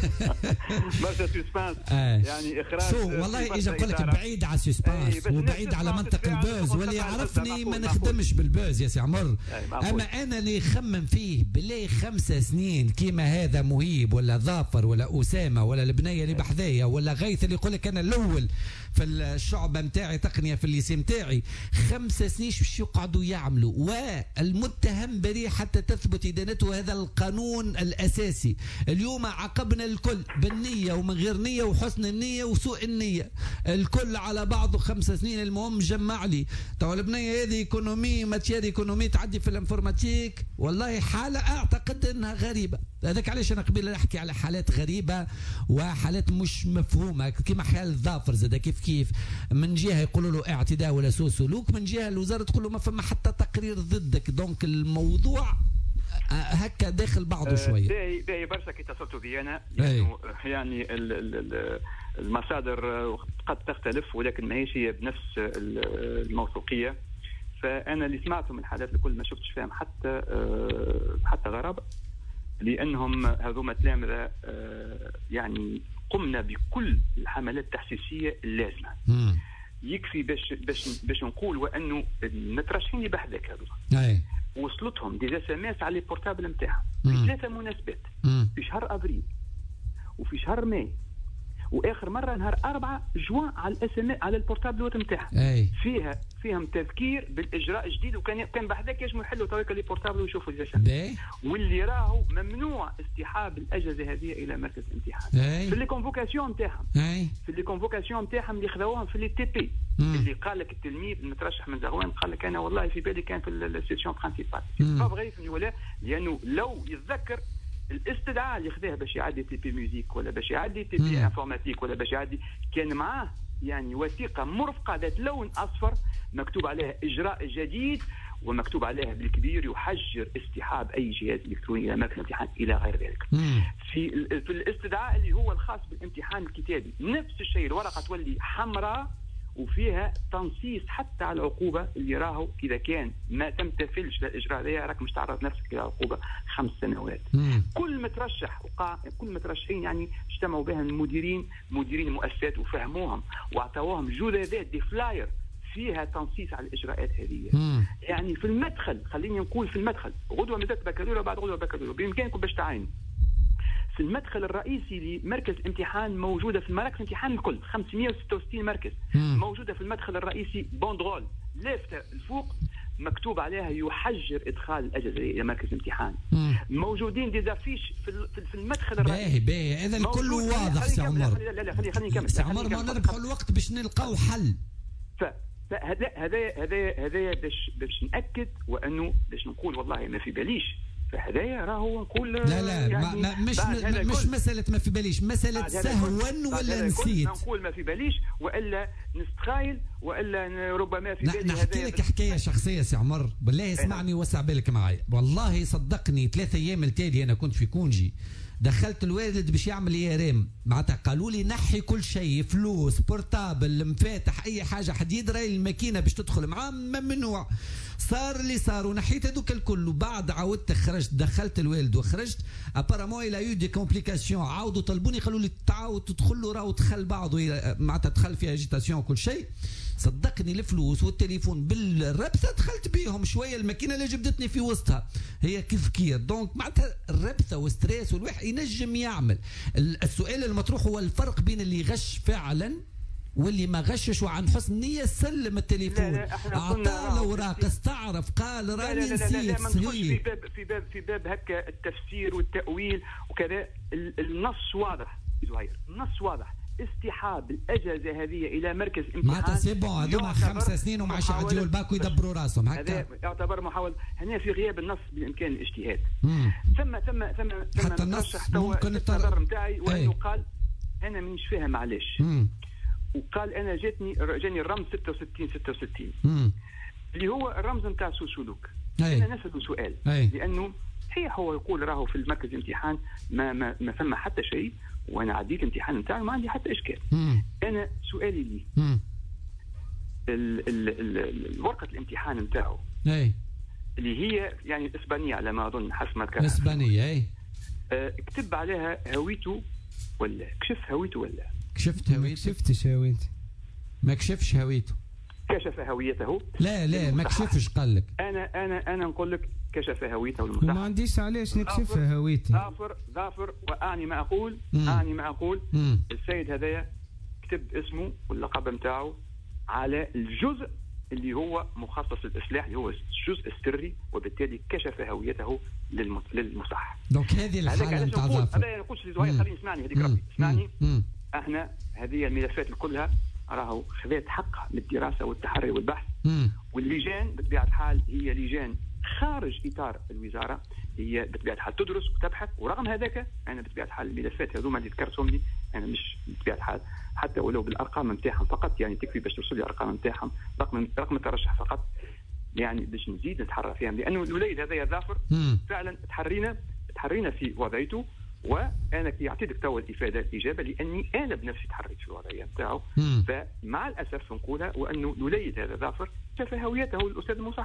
برشا سسبانس آه. يعني اخراج شو والله اجي نقول لك بعيد على السسبانس وبعيد على منطق البوز واللي يعرفني ما نخدمش بالبوز يا سي عمر اما انا اللي يخمم فيه بالله خمسة سنين كيما هذا مهيب ولا ظافر ولا اسامه ولا البنيه اللي بحذايا ولا غيث اللي يقول لك انا الاول في الشعبه نتاعي تقنيه في الليسي نتاعي خمس سنين باش يقعدوا يعملوا والمتهم بريء حتى تثبت ادانته. هذا القانون الاساسي. اليوم عاقبنا الكل بالنيه ومن غير نيه وحسن النيه وسوء النيه الكل على بعضه خمس سنين. المهم جمع لي تو البنيه هذه ايكونومي ماتير ايكونومي تعدي في الانفورماتيك والله حاله اعتقد انها غريبه. هذاك علاش انا قبل نحكي على حالات غريبه وحالات مش مفهومه كيما حال ظافر زاد كيف كيف من جهه يقولوا له اعتداء ولا سوء سلوك من جهه الوزاره تقول له ما فما حتى تقرير ضدك. دونك الموضوع هكا داخل بعضه شويه. باهي باهي برشا كي اتصلتوا بي انا يعني, يعني المصادر قد تختلف ولكن ماهيش هي بنفس الموثوقيه. فانا اللي سمعته من الحالات الكل ما شفتش فيهم حتى حتى غرابه لانهم هذوما التلامذه يعني قمنا بكل الحملات التحسيسيه اللازمه. مم. يكفي باش باش باش نقول وانه المترشحين اللي بحذاك هذوما وصلتهم دي اس ام اس على البورتابل نتاعهم في ثلاثه مناسبات، مم. في شهر ابريل وفي شهر ماي واخر مره نهار أربعة جوان على الاس ام على البورتابل نتاعها، فيها فيهم تذكير بالاجراء الجديد، وكان كان بحذاك يجموا يحلوا تويكا لي بورتابل ويشوفوا الجسم، واللي راهو ممنوع استيحاب الاجهزه هذه الى مركز امتحان في لي كونفوكاسيون نتاعهم، في لي كونفوكاسيون نتاعهم اللي خذوهم في لي تي بي. اللي قال لك التلميذ المترشح من زغوان قال لك انا والله في بالي كان في السيسيون برينسيبال با فغي ولا، لانه لو يتذكر الاستدعاء اللي خذاه باش يعدي تي بي ميوزيك ولا باش يعدي تي بي انفورماتيك ولا باش يعدي، كان معاه يعني وثيقه مرفقه ذات لون اصفر مكتوب عليها اجراء جديد ومكتوب عليها بالكبير يحجر استيحاب اي جهاز الكتروني الى مركز الامتحان الى غير ذلك. في في الاستدعاء اللي هو الخاص بالامتحان الكتابي نفس الشيء، الورقه تولي حمراء وفيها تنصيص حتى على العقوبه اللي راهو اذا كان ما تمتثلش للاجراء هذا راك مش تعرض نفسك الى عقوبه خمس سنوات. مم. كل مترشح وقع كل مترشحين يعني اجتمعوا بها المديرين مديرين المؤسسات وفهموهم واعطوهم جذاذات دي فلاير فيها تنصيص على الاجراءات هذه. مم. يعني في المدخل خليني نقول في المدخل غدوه مازالت بكالوريا بعد غدوه بكالوريا بامكانكم باش تعاينوا في المدخل الرئيسي لمركز امتحان موجوده في مراكز الامتحان الكل خمسمائة وستة وستين مركز. مم. موجوده في المدخل الرئيسي بوندرول لافته الفوق مكتوب عليها يحجر ادخال الاجهزه الى مركز الامتحان. مم. موجودين دي دافيش في في المدخل الرئيسي. باهي باهي اذا الكل واضح سي عمر. لا لا خليني خليني نكمل سي عمر ما نربحوا الوقت باش نلقاو حل. فهذا هذا هذا هذا باش باش ناكد وانه باش نقول والله ما في باليش فهذايا راهو نقول لا لا يعني ما مش مش مساله ما في باليش، مساله سهوا ولا نسيت نقول ما في باليش والا نستخايل والا ربما في بالي. نحكي لك حكايه شخصيه سي عمر بالله اسمعني وسع بالك معي، والله صدقني ثلاثة ايام التالي انا كنت في كونجي دخلت الوالد باش يعمل ايرام معناتها قالوا لي نحي كل شيء فلوس بورتابل مفاتح اي حاجه حد يدري الماكينه باش تدخل معاه ممنوع. صار اللي صار ونحيت هذوك الكل وبعد عاودت خرجت دخلت الوالد وخرجت ابارامون الى يو دي كومبليكاسيون عاودوا طلبوني قالوا لي تعاود تدخل له راهو دخل بعضه معناتها دخل في اجيتاسيون وكل شيء. صدقني الفلوس والتليفون بالربثه دخلت بيهم شويه الماكينه اللي جبدتني في وسطها هي كيف كير دونك معناتها الربثه والستريس والواحد ينجم يعمل. السؤال المطروح هو الفرق بين اللي غش فعلا واللي ما غشش وعن حسن نيه سلم التليفون اعطاه الاوراق استعرف قال راني نسيت. لا لا لا ما ندخلش في باب في باب في باب هكا التفسير والتاويل وكذا. النص واضح زهير، النص واضح استيحاب الاجهزه هذه الى مركز امتحان معناتها سي بون هذوما خمس سنين وما عادش يعديوا الباك ويدبروا راسهم هكا. هذا يعتبر محاوله هنا في غياب النص بالامكان الاجتهاد. ثم ثم ثم ثم حتى النص ممكن التضرر نتاعي وانه قال انا مانيش فاهم علاش وقال انا جاتني جاني الرمز ستة وستين ستة وستين مم. اللي هو الرمز نتاع سوسولوك. انا نسأله سؤال أي. لانه صحيح هو يقول راهو في المركز الامتحان ما ما ما ثم حتى شيء وانا عديت الامتحان نتاعي ما عندي حتى اشكال. مم. انا سؤالي لي ال ال ال ورقه الامتحان نتاعو اللي هي يعني اسبانيه على ما اظن حسب ما كان اسبانيه اي اه كتب عليها هويته ولا كشف هويته ولا كشفت هويته؟ ما كشفتش هويته ما كشفش هويته كشف هويته. لا لا ما كشفش قال لك. انا انا انا نقول لك كشف هويته المصحح. ما عنديش علاش نكشفها هويتي. ظافر ظافر واعني ما اقول مم. اعني ما اقول مم. السيد هذايا كتب اسمه واللقب نتاعو على الجزء اللي هو مخصص للاصلاح اللي هو الجزء السري وبالتالي كشف هويته للمصحح. دونك هذه الحاله نتاع ظافر. هذا نقولش لزهير خليني اسمعني هذيك ربي اسمعني. مم. احنا هذه الملفات كلها راهو خذت حقها من الدراسه والتحري والبحث. مم. واللجان بطبيعه الحال هي لجان خارج اطار الوزاره، هي بطبيعه الحال تدرس وتبحث، ورغم هذاك انا بطبيعه الحال الملفات هذوما اللي ذكرتهم لي انا مش بطبيعه الحال حتى ولو بالارقام نتاعهم فقط يعني تكفي باش ترسل لي الارقام نتاعهم رقم رقم الترشح فقط يعني باش نزيد نتحرى فيهم لانه الوليد هذا يا ظافر فعلا تحرينا تحرينا في وضعيته وانا يعطيك تو الافاده الاجابه لاني انا بنفسي تحريت في الوضعيه نتاعو. فمع الاسف نقولها وانه الوليد هذا ظافر شاف هويته الاستاذ المصحح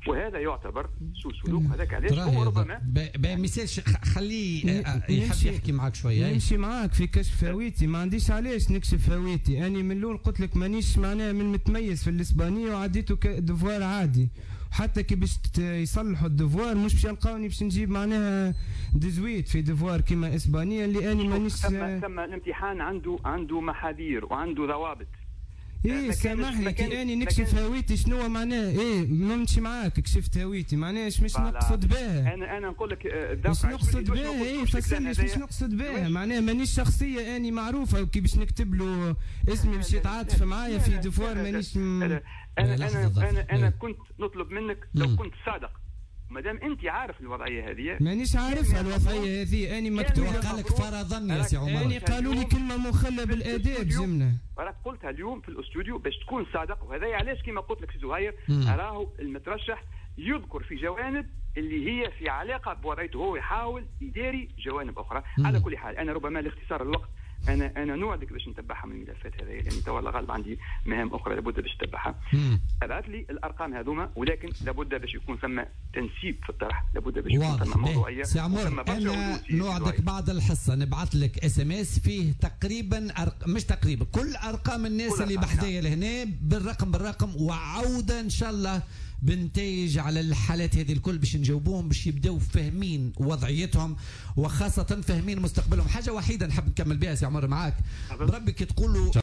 وهذا يعتبر سوء سلوك. هذاك علاش هو ربما مثال خليه يحب يحكي معك شويه. نمشي معاك في كشف هويتي، ما عنديش علاش نكشف هويتي. انا من الاول قلت لك مانيش معناها من متميز في الاسبانيه وعديته دفوار عادي، وحتى كي باش يصلحوا الدفوار مش باش يلقاوني باش نجيب معناها دزويت في دفوار كيما اسبانيه اللي انا مانيش. ثم ثم الامتحان عنده عنده محاذير وعنده ضوابط. ايه سامحني كي اني نكشف هويتي شنو معناه؟ ايه نمشي معاك كشفت هويتي معناه اش مش نقصد بها. انا انا نقول لك مش نقصد بها. ايه فسرني مش نقصد بها، معناه مانيش شخصيه اني معروفه وكي باش نكتب له اسمي باش يتعاطف معايا في دفوار مانيش. انا انا انا انا كنت نطلب منك لو كنت صادق، ما دام انت عارف الوضعيه هذه. مانيش عارفها الوضعيه هذه، اني مكتوب قالك فرضا يا سي عمر. اني قالوا لي كلمه مخله بالاداب جمله راك قلتها اليوم في الاستوديو باش تكون صادق. وهذا علاش كما قلت لك سي زهير راهو المترشح يذكر في جوانب اللي هي في علاقه بوضعيته، هو يحاول يداري جوانب اخرى. مم. على كل حال انا ربما لاختصار الوقت انا انا نوعدك باش نتبعها من الملفات هذه، لان تو والله غالب عندي مهام اخرى لابد باش نتبعها. ابعث لي الارقام هذوما، ولكن لابد باش يكون ثم تنسيب في الطرح، لابد باش يكون ثم موضوعيه. سي عمر انا نوعدك بعد الحصه نبعث لك اس ام اس فيه تقريبا أرق... مش تقريبا كل ارقام الناس اللي بحذايا لهنا بالرقم بالرقم، وعوده ان شاء الله بنتيج على الحالات هذه الكل باش نجاوبوهم باش يبداو فاهمين وضعيتهم وخاصه فاهمين مستقبلهم. حاجه وحيده نحب نكمل بها سي عمر معاك، بربك تقولوا